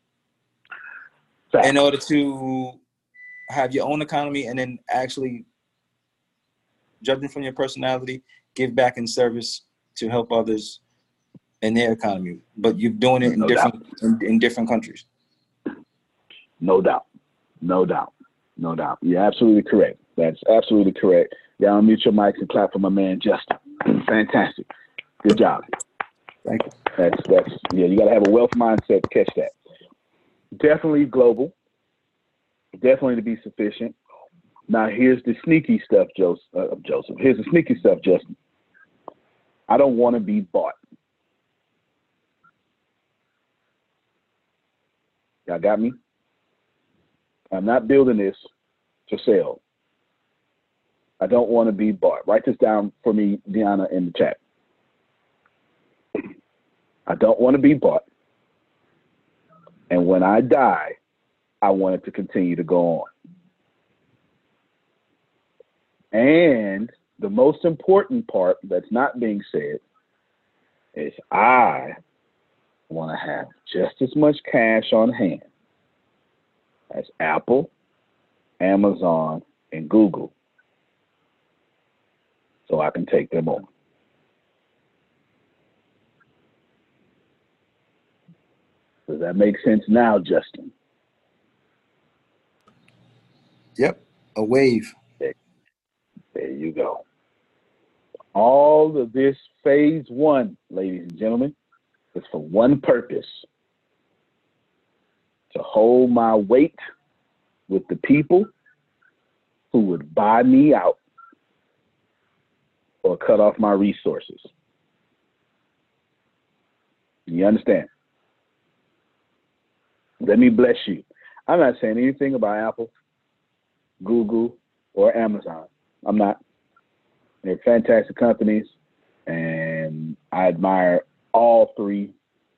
In order to have your own economy and then actually, judging from your personality, give back in service to help others in their economy. But you're doing it in different countries. No doubt. You're absolutely correct. That's absolutely correct. Y'all unmute your mics and clap for my man Justin. Fantastic. Good job. Thank you. That's you got to have a wealth mindset to catch that. Definitely global. Definitely to be sufficient. Now here's the sneaky stuff, Joseph. Here's the sneaky stuff, Justin. I don't want to be bought. Y'all got me? I'm not building this to sell. I don't want to be bought. Write this down for me, Deanna, in the chat. I don't want to be bought. And when I die, I want it to continue to go on. And the most important part that's not being said is I want to have just as much cash on hand as Apple, Amazon, and Google, so I can take them on. Does that make sense now, Justin? Yep, a wave. There you go. All of this phase 1, ladies and gentlemen, is for one purpose: to hold my weight with the people who would buy me out or cut off my resources. You understand? Let me bless you. I'm not saying anything about Apple, Google, or Amazon. I'm not. They're fantastic companies, and I admire all 3,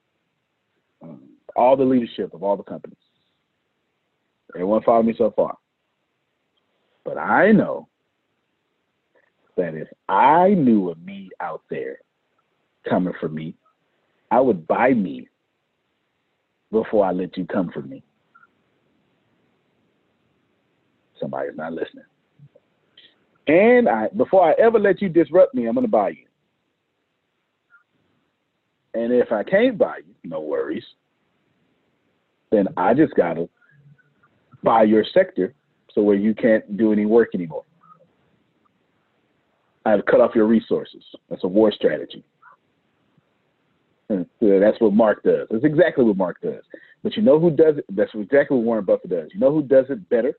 all the leadership of all the companies. Everyone follow me so far. But I know that if I knew a me out there coming for me, I would buy me before I let you come for me. Somebody's not listening. And before I ever let you disrupt me, I'm going to buy you. And if I can't buy you, no worries. Then I just got to buy your sector so where you can't do any work anymore. I have cut off your resources. That's a war strategy. And that's what Mark does. That's exactly what Mark does. But you know who does it? That's exactly what Warren Buffett does. You know who does it better?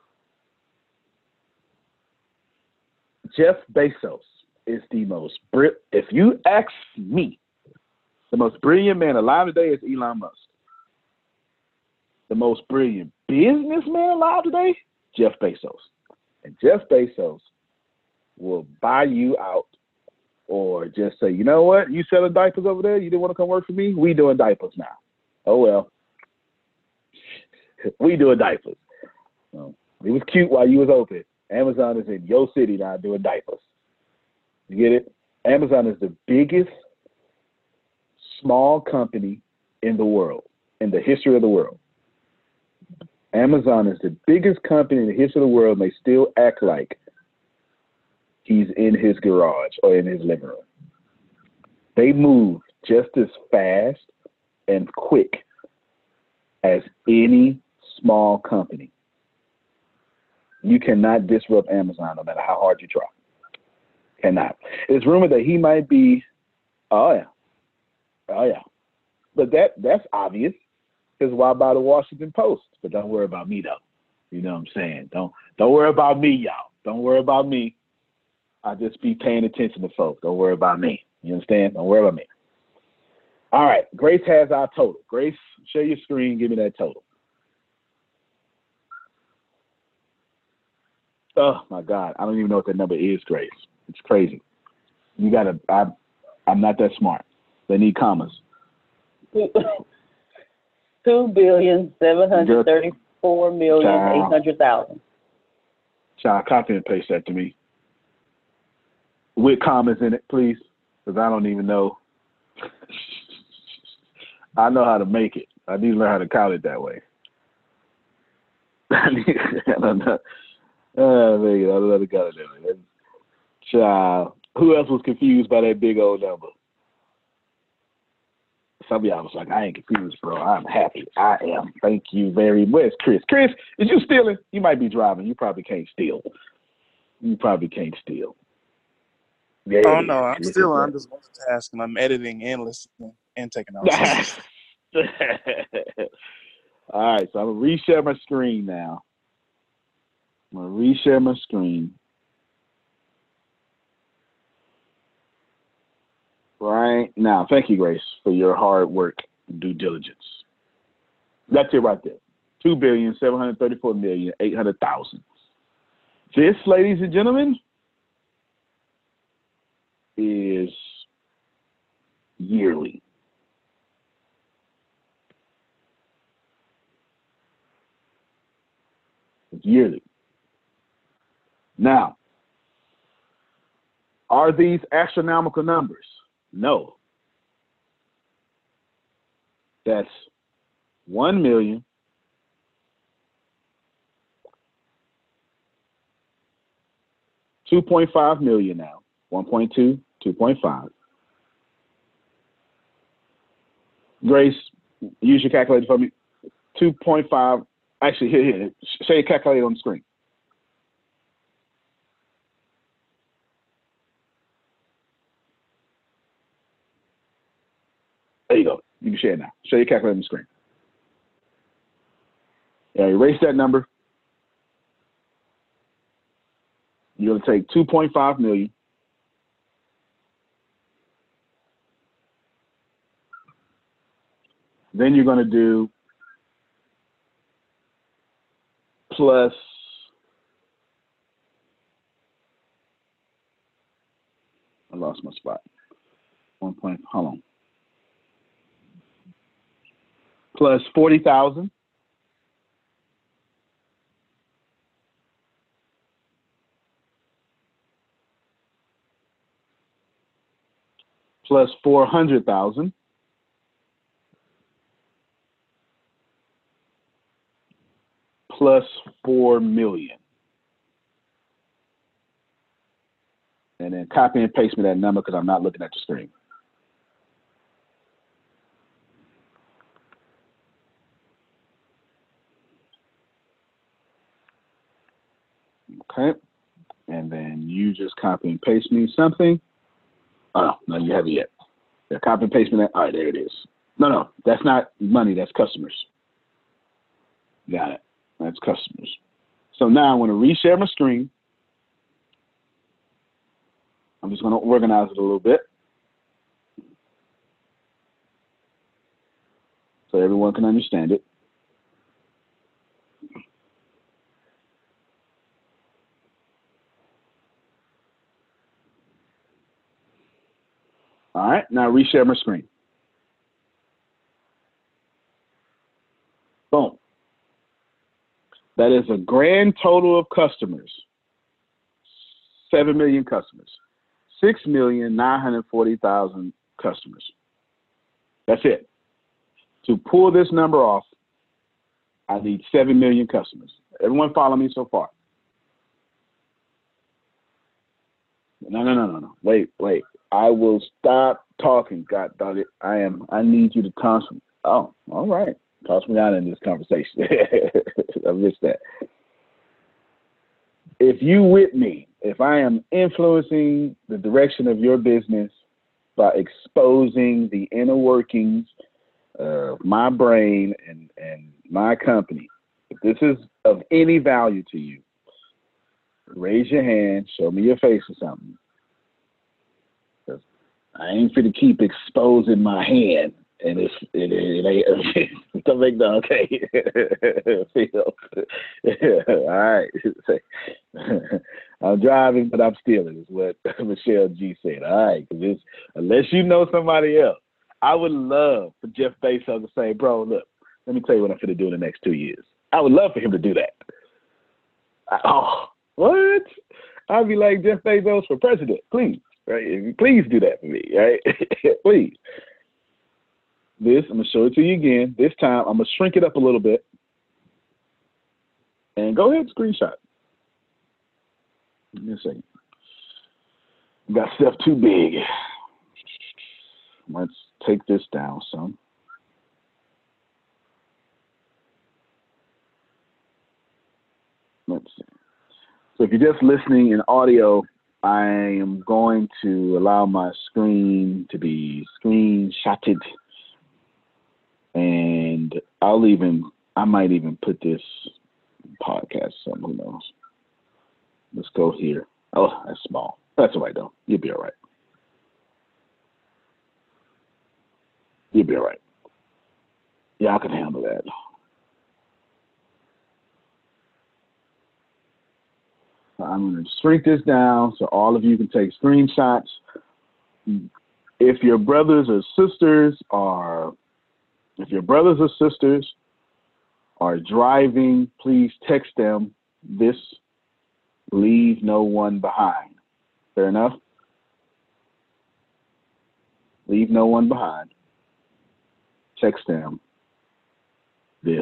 Jeff Bezos is the most brilliant. If you ask me, the most brilliant man alive today is Elon Musk. The most brilliant businessman alive today, Jeff Bezos. And Jeff Bezos will buy you out or just say, you know what? You selling diapers over there? You didn't want to come work for me? We doing diapers now. Oh, well. We doing diapers. It was cute while you was open. Amazon is in your city now doing diapers. You get it? Amazon is the biggest small company in the world, in the history of the world. Amazon is the biggest company in the history of the world, and they still act like he's in his garage or in his living room. They move just as fast and quick as any small company. You cannot disrupt Amazon no matter how hard you try. Cannot. It's rumored that he might be. Oh yeah. But that's obvious. Because why buy the Washington Post? But don't worry about me though. You know what I'm saying? Don't worry about me, y'all. Don't worry about me. I just be paying attention to folks. Don't worry about me. You understand? Don't worry about me. All right. Grace has our total. Grace, share your screen. Give me that total. Oh my God. I don't even know what that number is, Grace. It's crazy. You gotta, I'm not that smart. They need commas. 2,734,800,000. Child, copy and paste that to me. With commas in it, please. Because I don't even know. I know how to make it. I need to learn how to count it that way. I don't know. I don't know to count it that way. Child, who else was confused by that big old number? Some of y'all was like, I ain't confused, bro. I'm happy. I am. Thank you very much. Chris, is you stealing? You might be driving. You probably can't steal. Yeah, oh, no, I'm stealing. I'm just multitasking. I'm editing and listening and taking notes. All right, so I'm going to reshare my screen now. Right now. Thank you, Grace, for your hard work and due diligence. That's it right there. 2,734,800,000. This, ladies and gentlemen, is yearly. It's yearly. Now, are these astronomical numbers? No. That's 1,000,000 2.5 million now. 1.2, 2.5. Grace, use your calculator for me. 2.5. Actually, here. Say your calculator on the screen. There you go. You can share it now. Show your calculator on the screen. Yeah, erase that number. You're going to take 2.5 million. Then you're going to do plus I lost my spot. 1 point. Hold on. Plus 40,000. Plus 400,000. Plus 4 million. And then copy and paste me that number because I'm not looking at the screen. Okay. And then you just copy and paste me something. Oh, no, you haven't yet. Yeah, copy and paste me that. All right, there it is. No, that's not money. That's customers. Got it. That's customers. So now I'm going to reshare my screen. I'm just going to organize it a little bit so everyone can understand it. All right, now reshare my screen. Boom. That is a grand total of customers. 7 million customers. 6,940,000 customers. That's it. To pull this number off, I need 7 million customers. Everyone follow me so far? No. Wait. I will stop talking. God darn it. I need you to concentrate. Oh, all right. Toss me out in this conversation. I missed that. If you with me, if I am influencing the direction of your business by exposing the inner workings of my brain and my company, if this is of any value to you, raise your hand, show me your face or something. Because I ain't fit to keep exposing my hand. And it ain't to make the okay. All right. I'm driving, but I'm stealing, is what Michelle G said. All right, because unless you know somebody else, I would love for Jeff Bezos to say, bro, look, let me tell you what I'm going to do in the next 2 years. I would love for him to do that. What? I'd be like, Jeff Bezos for president, please. Right? Please do that for me, right? Please. This, I'm going to show it to you again. This time, I'm going to shrink it up a little bit. And go ahead and screenshot. Give me a second. Got stuff too big. Let's take this down some. Let's see. So if you're just listening in audio, I am going to allow my screen to be screenshotted. And I might even put this podcast something, who knows. Let's go here. Oh, that's small. That's all right, though. You'll be all right. You'll be all right. Yeah, I can handle that. I'm going to shrink this down so all of you can take screenshots. If your brothers or sisters are driving, please text them this. Leave no one behind. Fair enough? Leave no one behind. Text them this.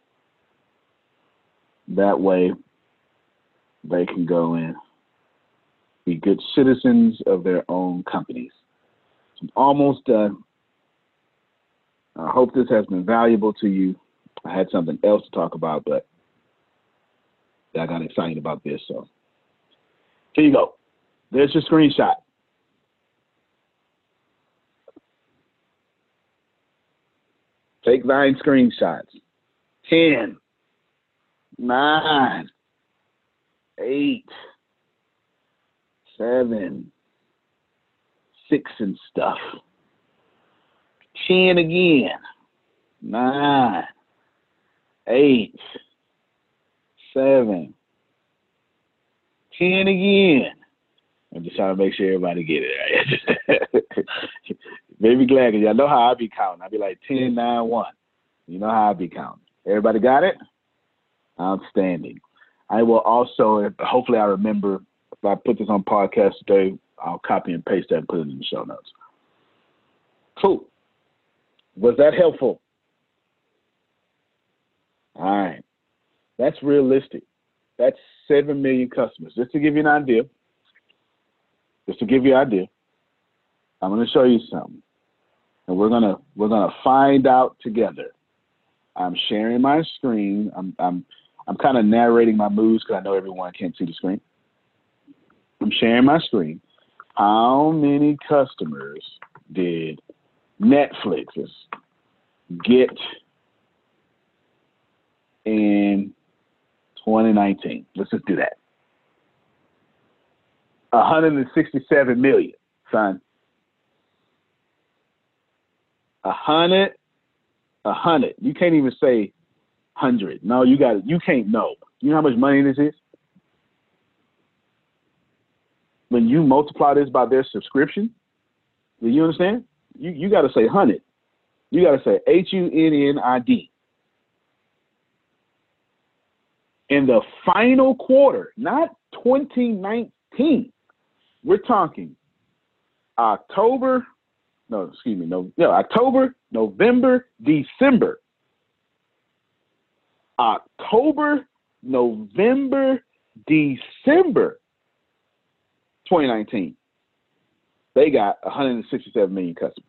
That way they can go and be good citizens of their own companies. So I'm almost done. I hope this has been valuable to you. I had something else to talk about, but I got excited about this. So here you go. There's your screenshot. Take 9 screenshots. 10, 9, 8, 7, 6 and stuff. 10 again. 9, 8, 7, 10 again. I'm just trying to make sure everybody get it right. Maybe glad, because y'all know how I be counting. I be like 10, 9, 1. You know how I be counting. Everybody got it? Outstanding. I will also, hopefully I remember, if I put this on podcast today, I'll copy and paste that and put it in the show notes. Cool. Was that helpful? All right. That's realistic. That's 7 million customers. Just to give you an idea. I'm going to show you something. And we're gonna find out together. I'm sharing my screen. I'm kind of narrating my moves because I know everyone can't see the screen. I'm sharing my screen. How many customers did Netflix get in 2019? Let's just do that. 167 million, son. 100. You can't even say 100. No, you got it. You can't know. You know how much money this is? When you multiply this by their subscription, do you understand? You got to say 100. You got to say HUNNID. In the final quarter, not 2019. We're talking October, November, December. October, November, December 2019. They got 167 million customers.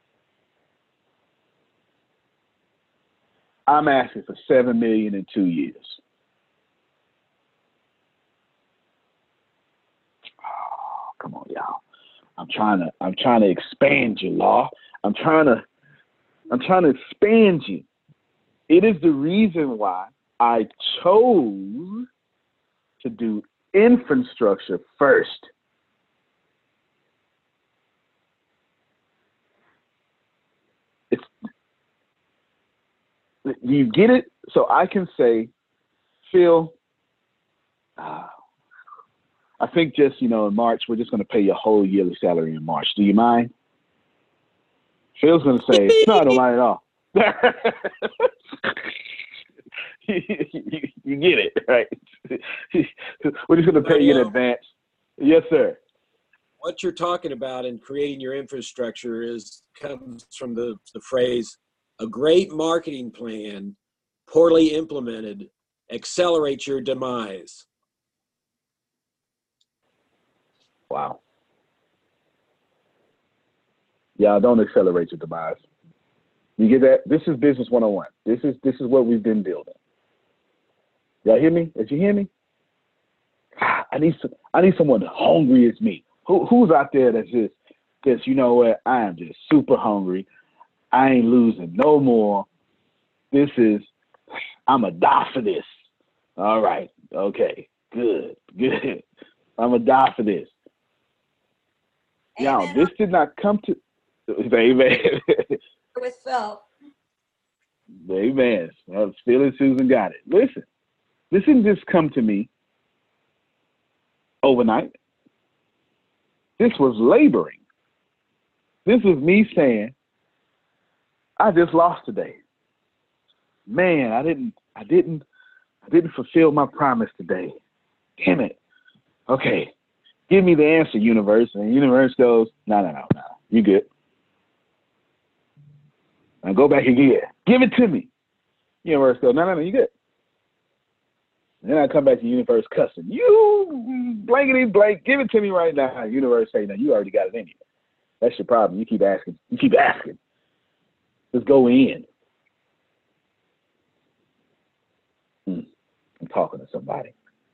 I'm asking for 7 million in 2 years. I'm trying to expand you, Law. I'm trying to expand you. It is the reason why I chose to do infrastructure first. You get it? So I can say, Phil, I think just, in March, we're just going to pay your whole yearly salary in March. Do you mind? Phil's going to say, no, I don't mind at all. You get it, right? We're just going to pay you in advance. Yes, sir. What you're talking about in creating your infrastructure comes from the phrase, a great marketing plan, poorly implemented, accelerates your demise. Wow. Y'all don't accelerate your demise. You get that? This is business 101. This is what we've been building. Y'all hear me? Did you hear me? I need someone hungry as me. Who's out there that's just, you know what? I am just super hungry. I ain't losing no more. I'm a die for this. All right. Okay. Good. I'm a die for this. Y'all, this did not come to, amen. With Phil. Amen. Well, Phil and Susan got it. Listen, this didn't just come to me overnight. This was laboring. This was me saying, I just lost today. Man, I didn't fulfill my promise today. Damn it. Okay. Give me the answer, universe. And the universe goes, no. You good. Now go back again. Give it to me. Universe goes, no, you good. And then I come back to the universe cussing. You blankety blank, give it to me right now. Universe say, no, you already got it in you. That's your problem. You keep asking. Just go in. I'm talking to somebody.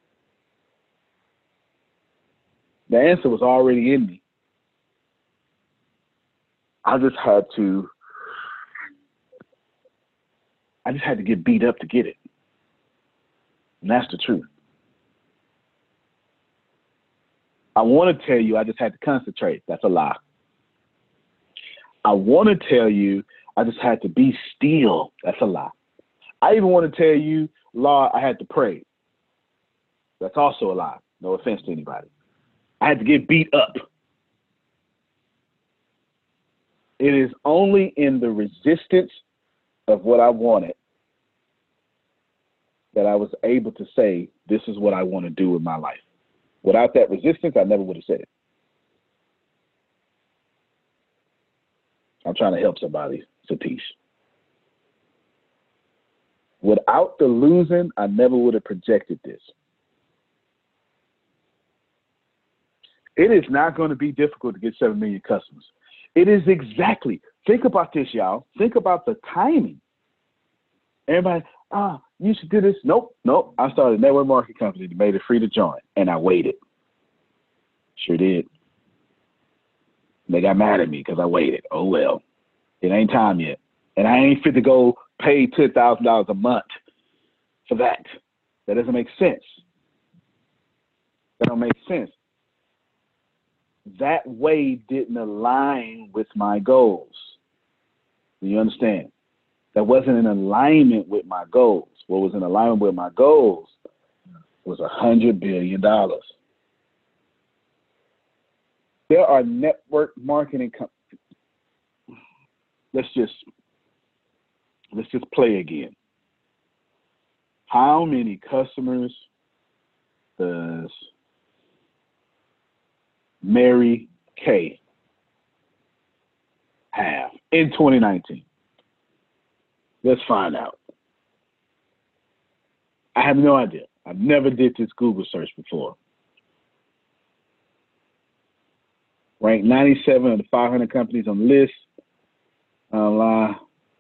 The answer was already in me. I just had to get beat up to get it. And that's the truth. I want to tell you I just had to concentrate. That's a lie. I want to tell you I just had to be still. That's a lie. I even want to tell you, Lord, I had to pray. That's also a lie. No offense to anybody. I had to get beat up. It is only in the resistance of what I wanted that I was able to say, this is what I want to do with my life. Without that resistance, I never would have said it. I'm trying to help somebody, Satish. Without the losing, I never would have projected this. It is not going to be difficult to get 7 million customers. It is exactly. Think about this, y'all. Think about the timing. Everybody, you should do this. Nope. I started a network marketing company that made it free to join, and I waited. Sure did. They got mad at me because I waited. Oh, well, it ain't time yet. And I ain't fit to go pay $10,000 a month for that. That doesn't make sense. That don't make sense. That way didn't align with my goals. Do you understand? That wasn't in alignment with my goals. What was in alignment with my goals was $100 billion. There are network marketing companies. Let's just play again. How many customers does Mary Kay have in 2019? Let's find out. I have no idea. I've never did this Google search before. Ranked 97 of the 500 companies on the list. Online.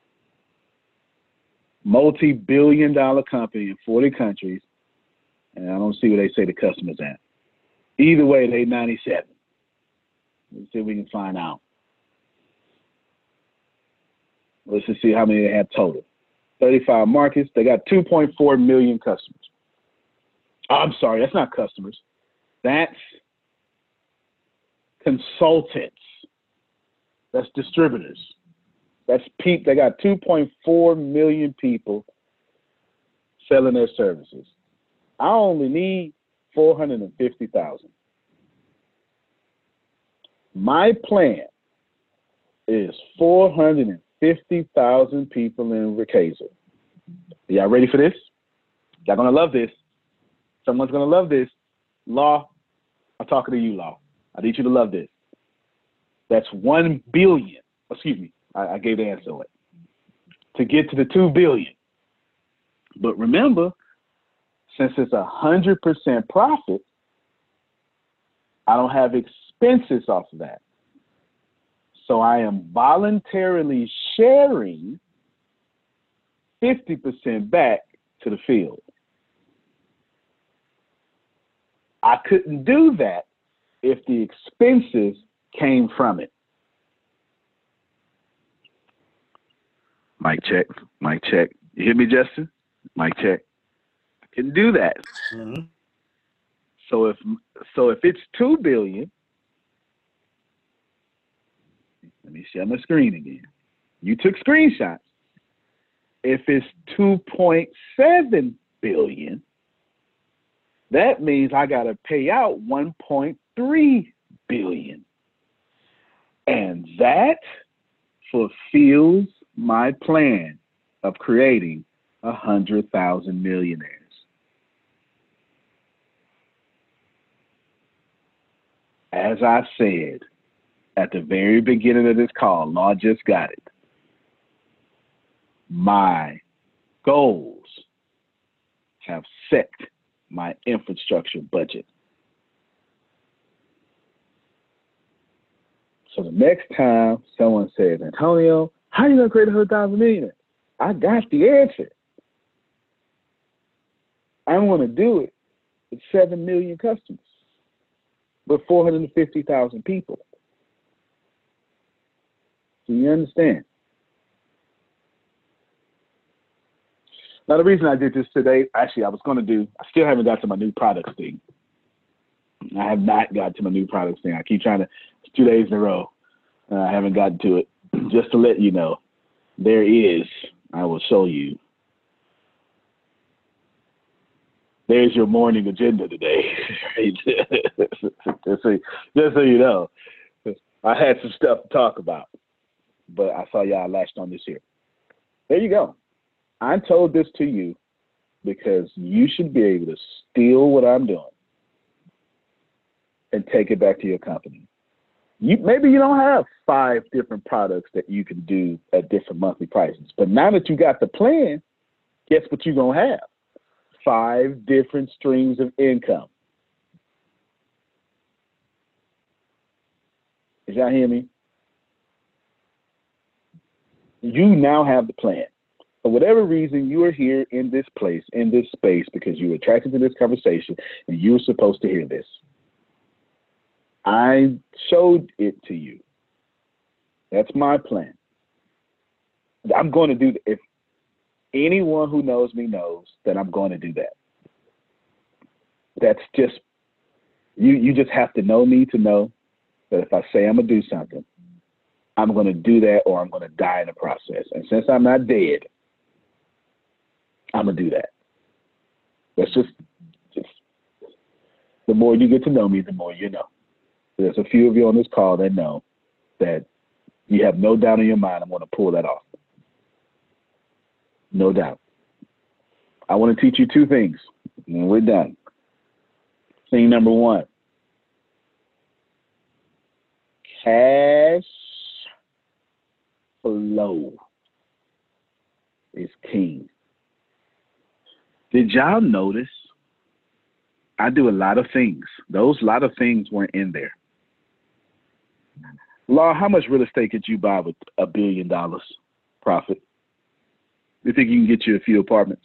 Multi-billion-dollar company in 40 countries. And I don't see where they say the customers at. Either way, they 97. Let's see if we can find out. Let's just see how many they have total. 35 markets. They got 2.4 million customers. Oh, I'm sorry, that's not customers. That's consultants. That's distributors. That's people. They got 2.4 million people selling their services. I only need 450,000. My plan is 450,000 people in Ricasa. Y'all ready for this? Y'all gonna love this. Someone's gonna love this. Law, I'm talking to you, Law. I need you to love this. That's 1 billion. Excuse me, I gave the answer away. To get to the 2 billion. But remember, since it's 100% profit, I don't have expenses off of that. So I am voluntarily sharing 50% back to the field. I couldn't do that if the expenses came from it. Mic check, mic check. You hear me, Justin? Mic check. I couldn't do that. Mm-hmm. So if it's 2 billion, let me share my screen again. You took screenshots. If it's 2.7 billion, that means I got to pay out 1.3 billion. And that fulfills my plan of creating 100,000 millionaires. As I said at the very beginning of this call, Law just got it. My goals have set my infrastructure budget. So the next time someone says, Antonio, how are you going to create 100,000 millionaires? I got the answer. I'm going to do it with 7 million customers, with 450,000 people. Do you understand? Now, the reason I did this today, actually, I still haven't got to my new products thing. I have not got to my new products thing. I keep trying to, it's 2 days in a row. I haven't gotten to it. Just to let you know, I will show you. There's your morning agenda today. just so you know. I had some stuff to talk about, but I saw y'all latched on this here. There you go. I told this to you because you should be able to steal what I'm doing and take it back to your company. Maybe you don't have 5 different products that you can do at different monthly prices, but now that you got the plan, guess what you're going to have? 5 different streams of income. Did y'all hear me? You now have the plan. For whatever reason, you are here in this place, in this space, because you were attracted to this conversation and you were supposed to hear this. I showed it to you. That's my plan. I'm going to do if anyone who knows me knows that I'm going to do that. That's just, you just have to know me to know that if I say I'm going to do something, I'm going to do that or I'm going to die in the process. And since I'm not dead, I'm going to do that. That's just the more you get to know me, the more you know. There's a few of you on this call that know that you have no doubt in your mind I'm going to pull that off. No doubt. I want to teach you 2 things, and we're done. Thing number 1, cash flow is king. Did y'all notice? I do a lot of things. Those lot of things weren't in there. Law, how much real estate could you buy with $1 billion profit? You think you can get you a few apartments?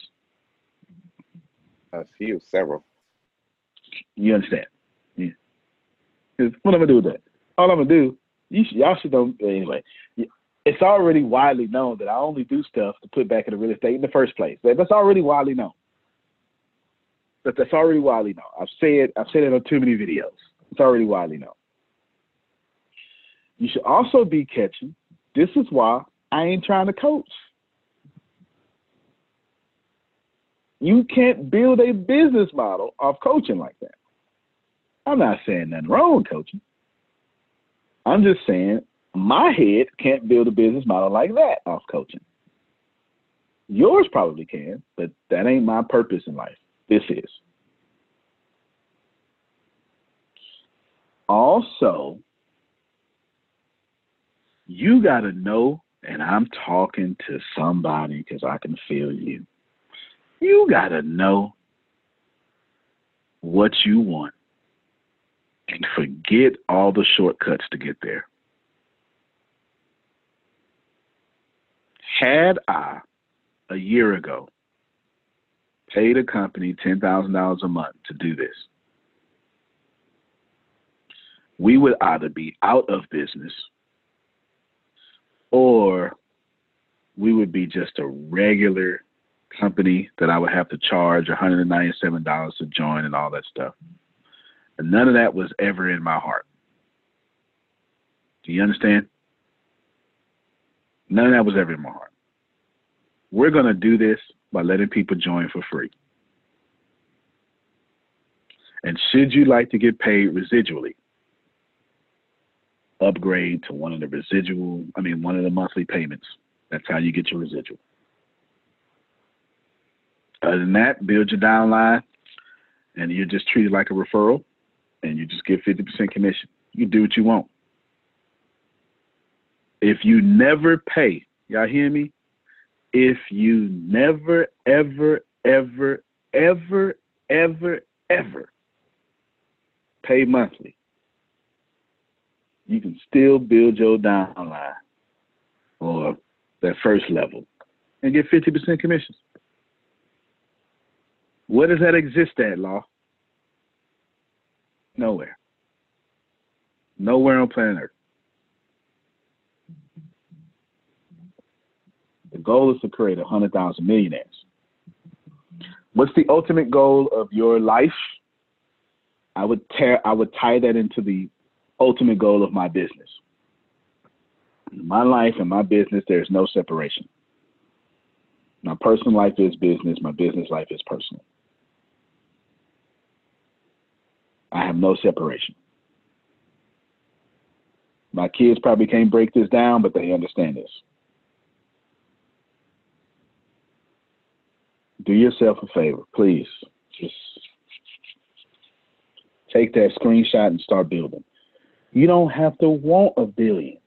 Several. You understand? Yeah. What am I going to do with that? all I'm gonna do, y'all should know anyway. It's already widely known that I only do stuff to put back into real estate in the first place. That's already widely known. That's already widely known. I've said it on too many videos. It's already widely known. You should also be catching. This is why I ain't trying to coach. You can't build a business model off coaching like that. I'm not saying nothing wrong with coaching. I'm just saying my head can't build a business model like that off coaching. Yours probably can, but that ain't my purpose in life. This is. Also, you got to know, and I'm talking to somebody because I can feel you. You got to know what you want and forget all the shortcuts to get there. Had I, a year ago, paid a company $10,000 a month to do this, we would either be out of business or we would be just a regular company that I would have to charge $197 to join and all that stuff. And none of that was ever in my heart. Do you understand? None of that was ever in my heart. We're going to do this by letting people join for free. And should you like to get paid residually, upgrade to one of the monthly payments. That's how you get your residual. Other than that, build your downline, and you're just treated like a referral, and you just get 50% commission. You do what you want. If you never pay, y'all hear me? If you never, ever, ever, ever, ever, ever pay monthly, you can still build your downline or that first level and get 50% commissions. Where does that exist at, Law? Nowhere. Nowhere on planet Earth. The goal is to create 100,000 millionaires. What's the ultimate goal of your life? I would tie that into the ultimate goal of my business. In my life and my business, there's no separation. My personal life is business. My business life is personal. I have no separation. My kids probably can't break this down, but they understand this. Do yourself a favor, please. Just take that screenshot and start building. You don't have to want a billion.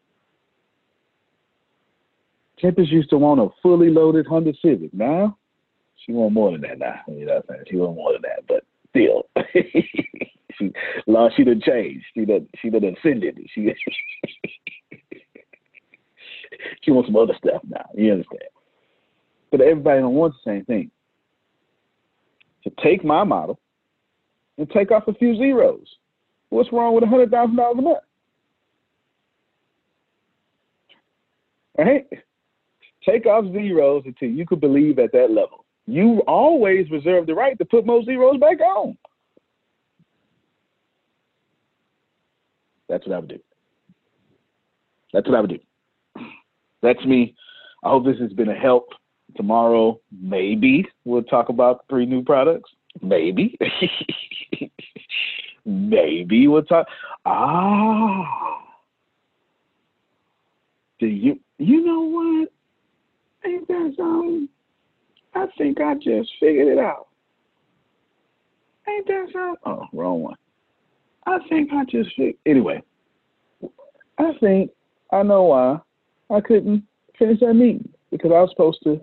Tempest used to want a fully loaded Honda Civic. Now, she want more than that now. You know what I'm saying? She want more than that, but still. She done changed. She done ascended. She wants some other stuff now. You understand? But everybody don't want the same thing. So take my model and take off a few zeros. What's wrong with $100,000 a month? All right? Take off zeros until you could believe at that level. You always reserve the right to put more zeros back on. That's what I would do. That's what I would do. That's me. I hope this has been a help. Tomorrow, maybe we'll talk about 3 new products. Maybe. Maybe we'll talk. Do you know what? Ain't that something? I think I just figured it out. Ain't that something? Oh, wrong one. I think I just figured. Anyway, I think I know why I couldn't finish that meeting, because I was supposed to.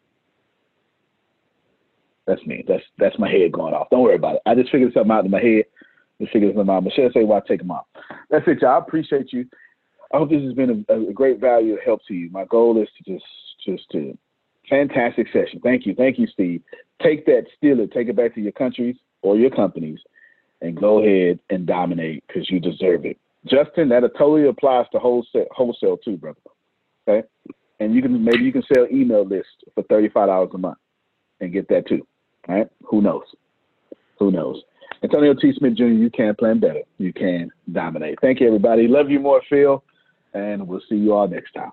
That's me. That's my head going off. Don't worry about it. I just figured something out in my head. Just figured something out. Michelle say, "Why take them off?" That's it, y'all. I appreciate you. I hope this has been a great value and help to you. My goal is to just to fantastic session. Thank you, Steve. Take that, steal it, take it back to your countries or your companies, and go ahead and dominate, because you deserve it. Justin, that totally applies to wholesale too, brother. Okay, and maybe you can sell email lists for $35 a month and get that too. All right, who knows? Who knows? Antonio T. Smith Jr., you can plan better. You can dominate. Thank you, everybody. Love you more, Phil, and we'll see you all next time.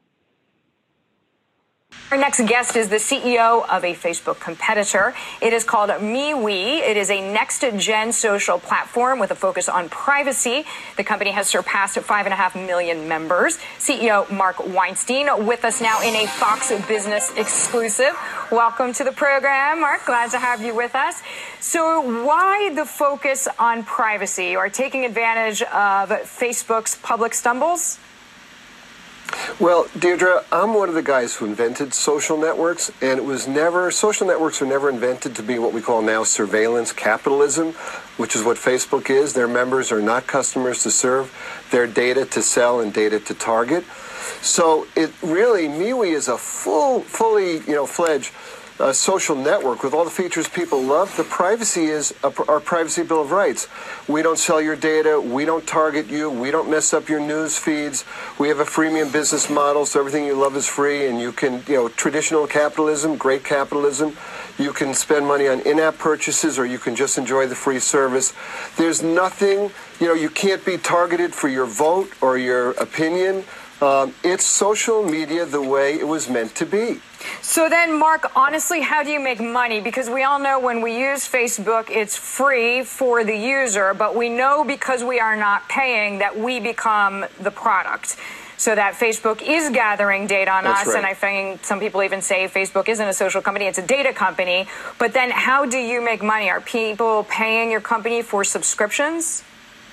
Our next guest is the CEO of a Facebook competitor. It is called MeWe. It is a next-gen social platform with a focus on privacy. The company has surpassed 5.5 million members. CEO Mark Weinstein with us now in a Fox Business exclusive. Welcome to the program, Mark. Glad to have you with us. So why the focus on privacy or taking advantage of Facebook's public stumbles? Well, Deirdre, I'm one of the guys who invented social networks, and social networks were never invented to be what we call now surveillance capitalism, which is what Facebook is. Their members are not customers to serve. They're data to sell and data to target. So MeWe is a fully fledged social network with all the features people love. The privacy is our Privacy Bill of Rights. We don't sell your data. We don't target you. We don't mess up your news feeds. We have a freemium business model, so everything you love is free, and you can, traditional capitalism, great capitalism. You can spend money on in-app purchases, or you can just enjoy the free service. There's nothing, you can't be targeted for your vote or your opinion. It's social media the way it was meant to be. So then, Mark, honestly, how do you make money? Because we all know when we use Facebook, it's free for the user, but we know because we are not paying that we become the product. So that Facebook is gathering data on us, right. And I think some people even say Facebook isn't a social company, it's a data company. But then how do you make money? Are people paying your company for subscriptions?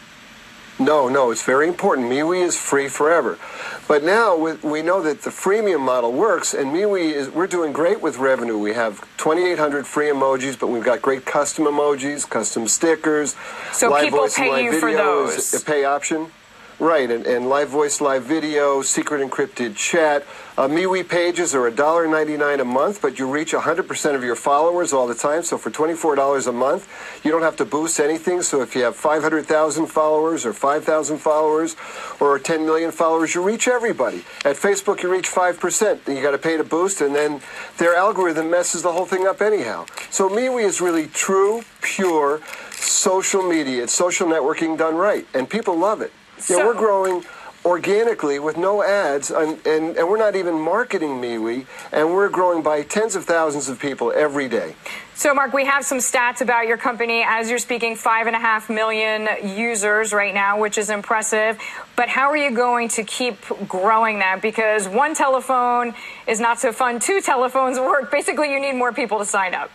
No, it's very important. MeWe is free forever. But now we know that the freemium model works, and we're doing great with revenue. We have 2,800 free emojis, but we've got great custom emojis, custom stickers. So live people voice pay and live you video for those? is a pay option. Right, and live voice, live video, secret encrypted chat. MeWe pages are $1.99 a month, but you reach 100% of your followers all the time. So for $24 a month, you don't have to boost anything. So if you have 500,000 followers or 5,000 followers or 10 million followers, you reach everybody. At Facebook, you reach 5%. Then you got to pay to boost, and then their algorithm messes the whole thing up anyhow. So MeWe is really true, pure social media. It's social networking done right, and people love it. We're growing organically with no ads, and we're not even marketing MeWe, and we're growing by tens of thousands of people every day. So, Mark, we have some stats about your company. As you're speaking, 5.5 million users right now, which is impressive. But how are you going to keep growing that? Because one telephone is not so fun. 2 telephones work. Basically, you need more people to sign up.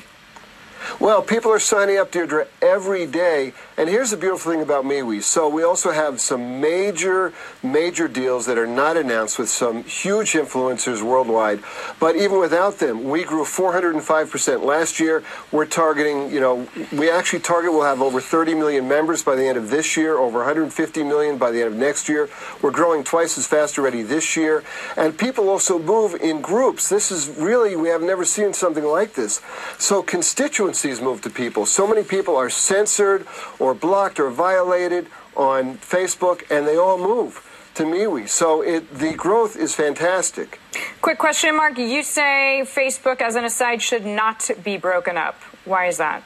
Well, people are signing up, Deirdre, every day. And here's the beautiful thing about MeWe. So we also have some major deals that are not announced with some huge influencers worldwide. But even without them, we grew 405% last year. We're targeting, we actually target we'll have over 30 million members by the end of this year, over 150 million by the end of next year. We're growing twice as fast already this year. And people also move in groups. This is really, we have never seen something like this. So constituencies move to people. So many people are censored or blocked or violated on Facebook, and they all move to MeWe. So the growth is fantastic. Quick question, Mark. You say Facebook, as an aside, should not be broken up. Why is that?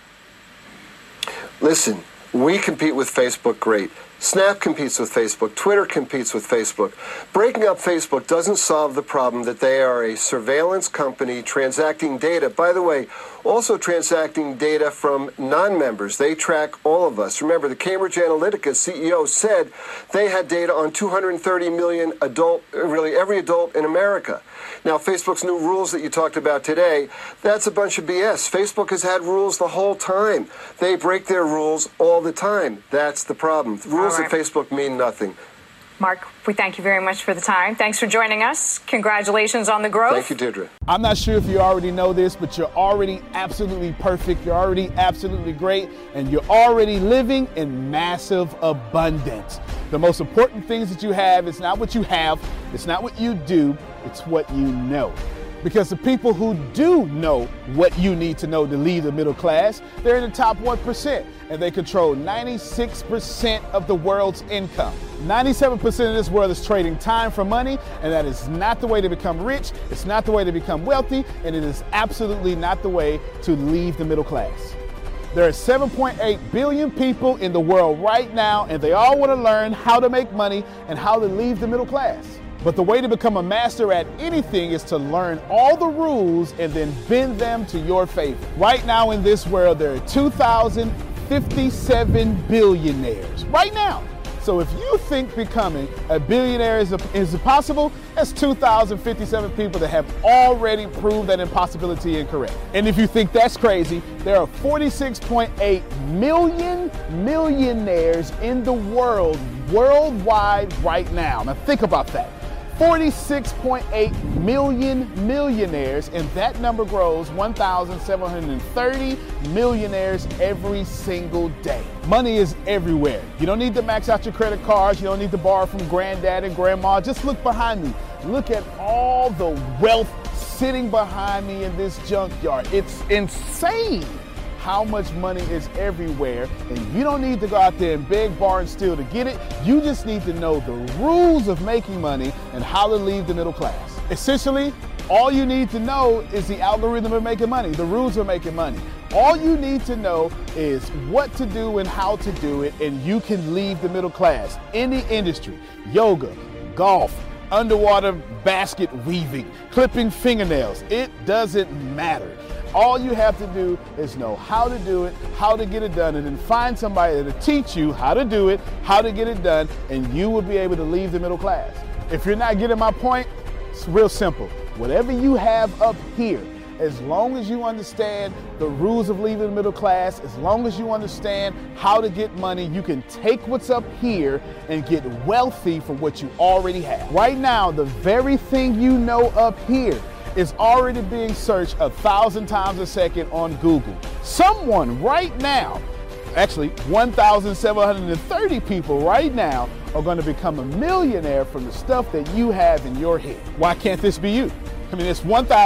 Listen, we compete with Facebook great. Snap competes with Facebook. Twitter competes with Facebook. Breaking up Facebook doesn't solve the problem that they are a surveillance company transacting data. By the way, also transacting data from non-members. They track all of us. Remember, the Cambridge Analytica CEO said they had data on 230 million every adult in America. Now, Facebook's new rules that you talked about today, that's a bunch of BS. Facebook has had rules the whole time. They break their rules all the time. That's the problem. Rules at Facebook mean nothing. Mark, we thank you very much for the time. Thanks for joining us. Congratulations on the growth. Thank you, Deirdre. I'm not sure if you already know this, but you're already absolutely perfect. You're already absolutely great, and you're already living in massive abundance. The most important things that you have is not what you have, it's not what you do, it's what you know. Because the people who do know what you need to know to lead the middle class, they're in the top 1%. and they control 96% of the world's income. 97% of this world is trading time for money, and that is not the way to become rich, it's not the way to become wealthy, and it is absolutely not the way to leave the middle class. There are 7.8 billion people in the world right now, and they all want to learn how to make money and how to leave the middle class. But the way to become a master at anything is to learn all the rules and then bend them to your favor. Right now in this world, there are 2,057 billionaires. Right now. So if you think becoming a billionaire is impossible, that's 2,057 people that have already proved that impossibility incorrect. And if you think that's crazy, there are 46.8 million millionaires in the world, worldwide right now. Now think about that. 46.8 million millionaires, and that number grows 1,730 millionaires every single day. Money is everywhere. You don't need to max out your credit cards. You don't need to borrow from granddad and grandma. Just look behind me. Look at all the wealth sitting behind me in this junkyard. It's insane how much money is everywhere, and you don't need to go out there and beg, borrow, and steal to get it. You just need to know the rules of making money and how to leave the middle class. Essentially, all you need to know is the algorithm of making money, the rules of making money. All you need to know is what to do and how to do it, and you can leave the middle class. Any industry, yoga, golf, underwater basket weaving, clipping fingernails, it doesn't matter. All you have to do is know how to do it, how to get it done, and then find somebody to teach you how to do it, how to get it done, and you will be able to leave the middle class. If you're not getting my point, it's real simple. Whatever you have up here, as long as you understand the rules of leaving the middle class, as long as you understand how to get money, you can take what's up here and get wealthy from what you already have. Right now, the very thing you know up here is already being searched 1,000 times a second on Google. Someone right now, actually 1,730 people right now are going to become a millionaire from the stuff that you have in your head. Why can't this be you? I mean, it's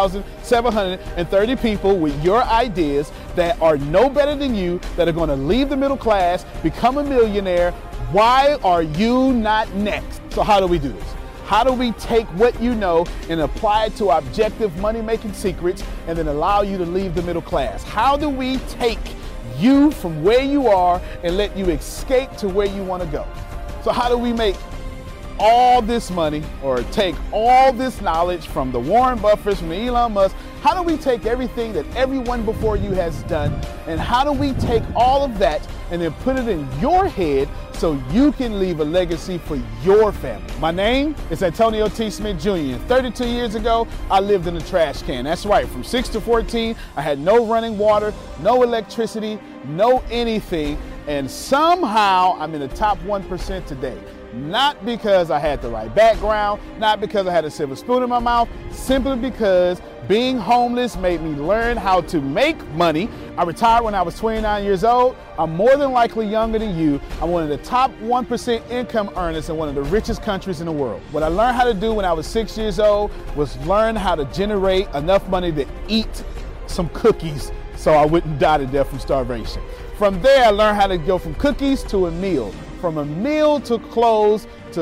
1,730 people with your ideas that are no better than you, that are going to leave the middle class, become a millionaire. Why are you not next? So how do we do this? How do we take what you know and apply it to objective money-making secrets and then allow you to leave the middle class? How do we take you from where you are and let you escape to where you want to go? So how do we make all this money, or take all this knowledge from the Warren Buffetts, from the Elon Musk? How do we take everything that everyone before you has done, and how do we take all of that and then put it in your head so you can leave a legacy for your family? My name is Antonio T. Smith Jr. 32 years ago, I lived in a trash can. That's right, from 6 to 14, I had no running water, no electricity, no anything, and somehow I'm in the top 1% today. Not because I had the right background, not because I had a silver spoon in my mouth, simply because being homeless made me learn how to make money. I retired when I was 29 years old. I'm more than likely younger than you. I'm one of the top 1% income earners in one of the richest countries in the world. What I learned how to do when I was 6 years old was learn how to generate enough money to eat some cookies so I wouldn't die to death from starvation. From there, I learned how to go from cookies to a meal. From a meal to clothes to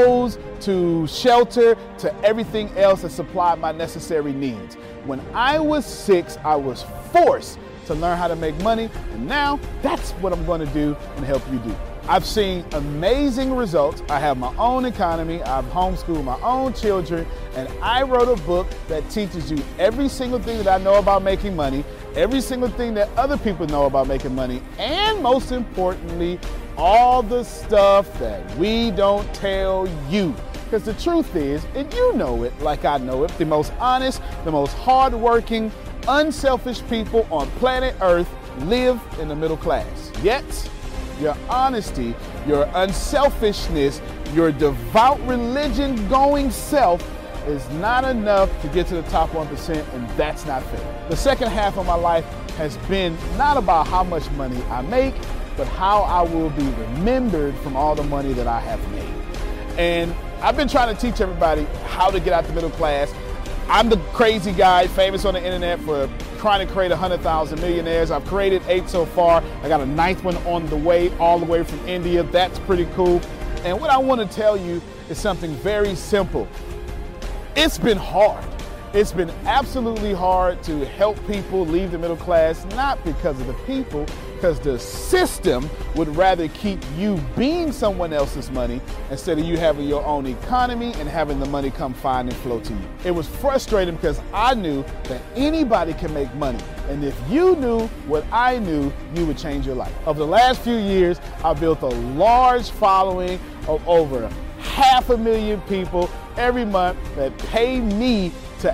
shelter to everything else that supplied my necessary needs. When I was 6, I was forced to learn how to make money, and now that's what I'm going to do and help you do. I've seen amazing results. I have my own economy. I've homeschooled my own children, and I wrote a book that teaches you every single thing that I know about making money, every single thing that other people know about making money, and most importantly, all the stuff that we don't tell you. Because the truth is, and you know it like I know it, the most honest, the most hardworking, unselfish people on planet Earth live in the middle class. Yet, your honesty, your unselfishness, your devout religion-going self is not enough to get to the top 1%, and that's not fair. The second half of my life has been not about how much money I make, but how I will be remembered from all the money that I have made. And I've been trying to teach everybody how to get out the middle class I'm the crazy guy famous on the internet for trying to create 100,000 millionaires. I've created 8 so far. I got a 9th one on the way, all the way from India. That's pretty cool. And what I want to tell you is something very simple. It's been hard. It's been absolutely hard to help people leave the middle class, not because of the people, because the system would rather keep you being someone else's money instead of you having your own economy and having the money come find and flow to you. It was frustrating because I knew that anybody can make money. And if you knew what I knew, you would change your life. Over the last few years, I've built a large following of over 500,000 people every month that pay me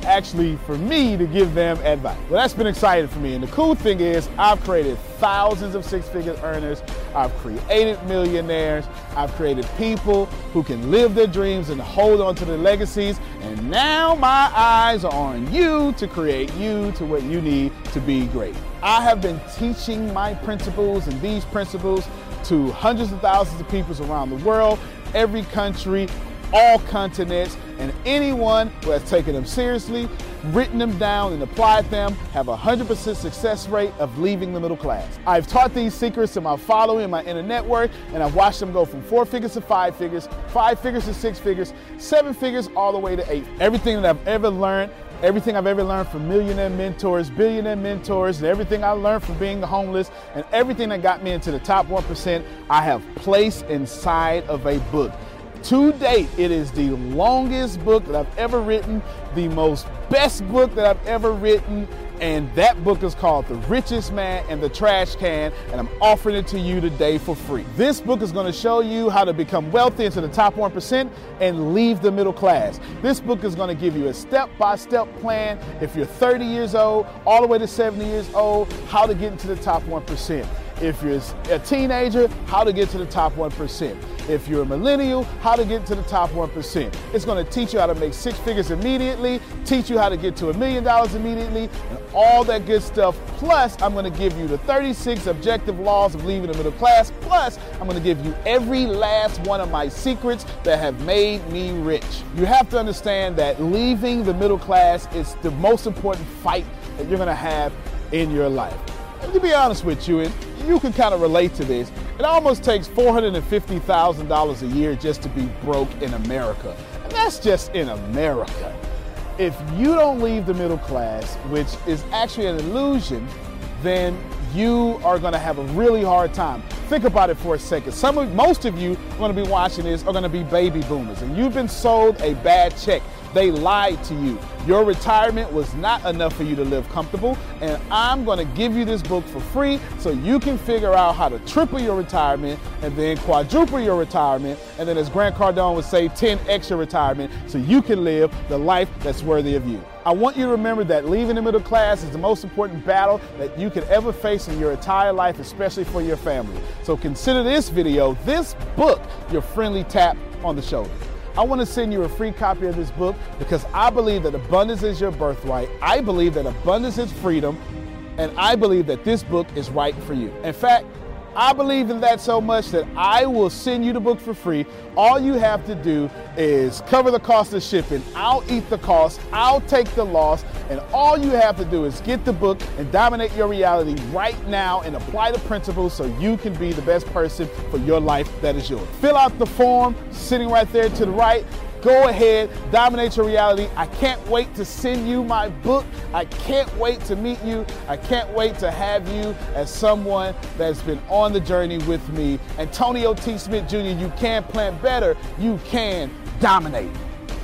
for me to give them advice. Well, that's been exciting for me. And the cool thing is I've created thousands of six-figure earners. I've created millionaires. I've created people who can live their dreams and hold on to their legacies. And now my eyes are on you to create you to what you need to be great. I have been teaching my principles and these principles to hundreds of thousands of people around the world, every country, all continents, and anyone who has taken them seriously, written them down, and applied them have a 100% success rate of leaving the middle class. I've taught these secrets to my following and my inner network, and I've watched them go from 4 figures to 5 figures, 5 figures to 6 figures, 7 figures, all the way to 8. Everything that I've ever learned, everything I've ever learned from millionaire mentors, billionaire mentors, and everything I learned from being homeless, and everything that got me into the top 1%, I have placed inside of a book. To date, it is the longest book that I've ever written, the most best book that I've ever written, and that book is called The Richest Man in the Trash Can, and I'm offering it to you today for free. This book is going to show you how to become wealthy into the top 1% and leave the middle class. This book is going to give you a step-by-step plan if you're 30 years old, all the way to 70 years old, how to get into the top 1%. If you're a teenager, how to get to the top 1%. If you're a millennial, how to get to the top 1%. It's going to teach you how to make 6 figures immediately, teach you how to get to $1 million immediately, and all that good stuff. Plus, I'm going to give you the 36 objective laws of leaving the middle class. Plus, I'm going to give you every last one of my secrets that have made me rich. You have to understand that leaving the middle class is the most important fight that you're going to have in your life. And to be honest with you, and you can kind of relate to this, it almost takes $450,000 a year just to be broke in America. And that's just in America. If you don't leave the middle class, which is actually an illusion, then you are going to have a really hard time. Think about it for a second. Most of you going to be watching this are going to be baby boomers, and you've been sold a bad check. They lied to you. Your retirement was not enough for you to live comfortable, and I'm going to give you this book for free so you can figure out how to triple your retirement and then quadruple your retirement, and then as Grant Cardone would say, 10x your retirement so you can live the life that's worthy of you. I want you to remember that leaving the middle class is the most important battle that you could ever face in your entire life, especially for your family. So consider this video, this book, your friendly tap on the shoulder. I want to send you a free copy of this book because I believe that abundance is your birthright. I believe that abundance is freedom, and I believe that this book is right for you. In fact, I believe in that so much that I will send you the book for free. All you have to do is cover the cost of shipping. I'll eat the cost. I'll take the loss. And all you have to do is get the book and dominate your reality right now and apply the principles so you can be the best person for your life that is yours. Fill out the form sitting right there to the right. Go ahead, dominate your reality. I can't wait to send you my book. I can't wait to meet you. I can't wait to have you as someone that's been on the journey with me. Antonio T. Smith Jr., you can plan better. You can dominate.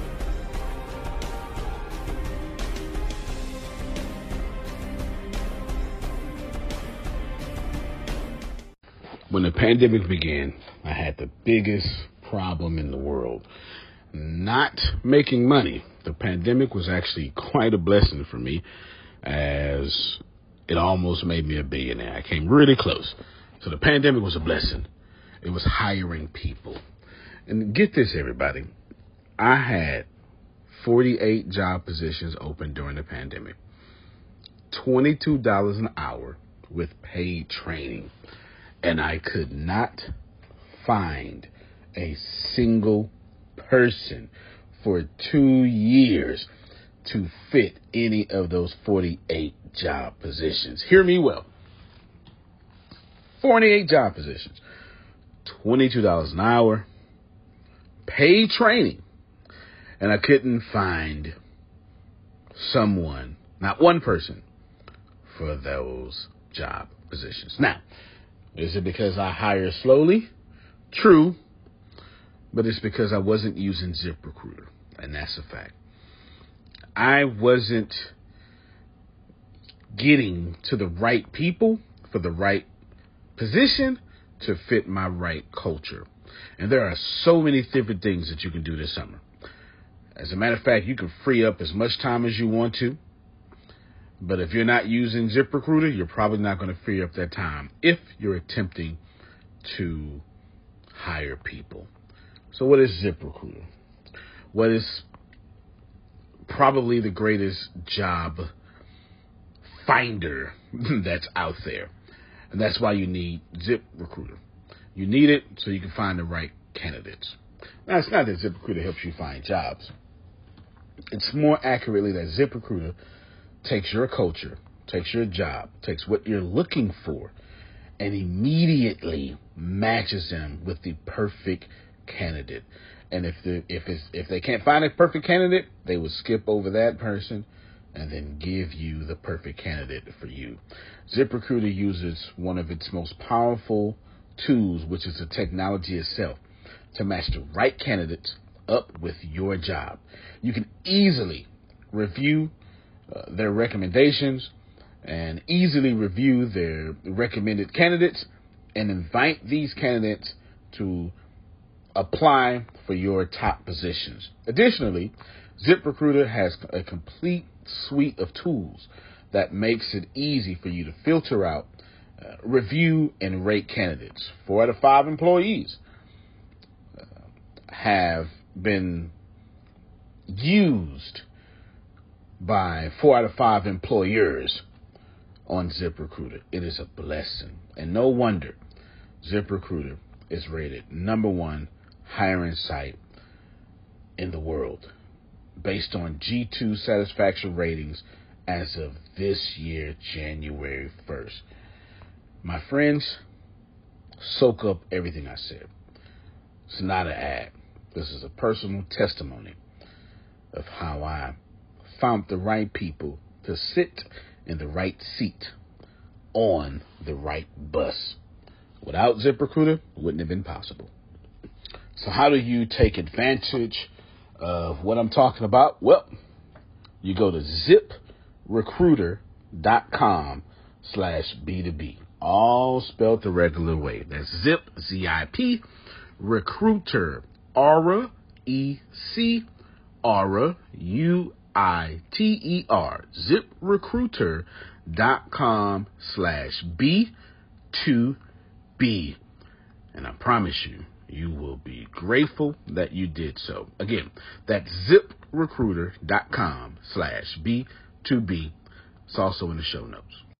When the pandemic began, I had the biggest problem in the world. Not making money. The pandemic was actually quite a blessing for me, as it almost made me a billionaire. I came really close. So the pandemic was a blessing. It was hiring people. And get this, everybody. I had 48 job positions open during the pandemic. $22 an hour with paid training. And I could not find a single person for 2 years to fit any of those 48 job positions. Hear me well. 48 job positions, $22 an hour, paid training, and I couldn't find someone, not one person, for those job positions. Now, is it because I hire slowly? True, but it's because I wasn't using ZipRecruiter, and that's a fact. I wasn't getting to the right people for the right position to fit my right culture. And there are so many different things that you can do this summer. As a matter of fact, you can free up as much time as you want to. But if you're not using ZipRecruiter, you're probably not going to free up that time if you're attempting to hire people. So what is ZipRecruiter? What is probably the greatest job finder that's out there. And that's why you need ZipRecruiter. You need it so you can find the right candidates. Now, it's not that ZipRecruiter helps you find jobs. It's more accurately that ZipRecruiter takes your culture, takes your job, takes what you're looking for, and immediately matches them with the perfect candidate. And if they can't find a perfect candidate, they will skip over that person and then give you the perfect candidate for you. ZipRecruiter uses one of its most powerful tools, which is the technology itself, to match the right candidates up with your job. You can easily review their recommendations and easily review their recommended candidates and invite these candidates to apply for your top positions. Additionally, ZipRecruiter has a complete suite of tools that makes it easy for you to filter out, review, and rate candidates. 4 out of 5 employees have been used by 4 out of 5 employers on ZipRecruiter. It is a blessing. And no wonder ZipRecruiter is rated #1 hiring site in the world based on G2 satisfaction ratings as of this year, January 1st. My friends, soak up everything I said. It's not an ad. This is a personal testimony of how I found the right people to sit in the right seat on the right bus. Without ZipRecruiter, it wouldn't have been possible. So how do you take advantage of what I'm talking about? Well, you go to ZipRecruiter.com/B2B. All spelled the regular way. That's Zip, Z-I-P, Recruiter, Aura, E-C, Aura, U-I-T-E-R, ZipRecruiter.com/B2B. And I promise you, you will be grateful that you did so. Again, that's ZipRecruiter.com/B2B. It's also in the show notes.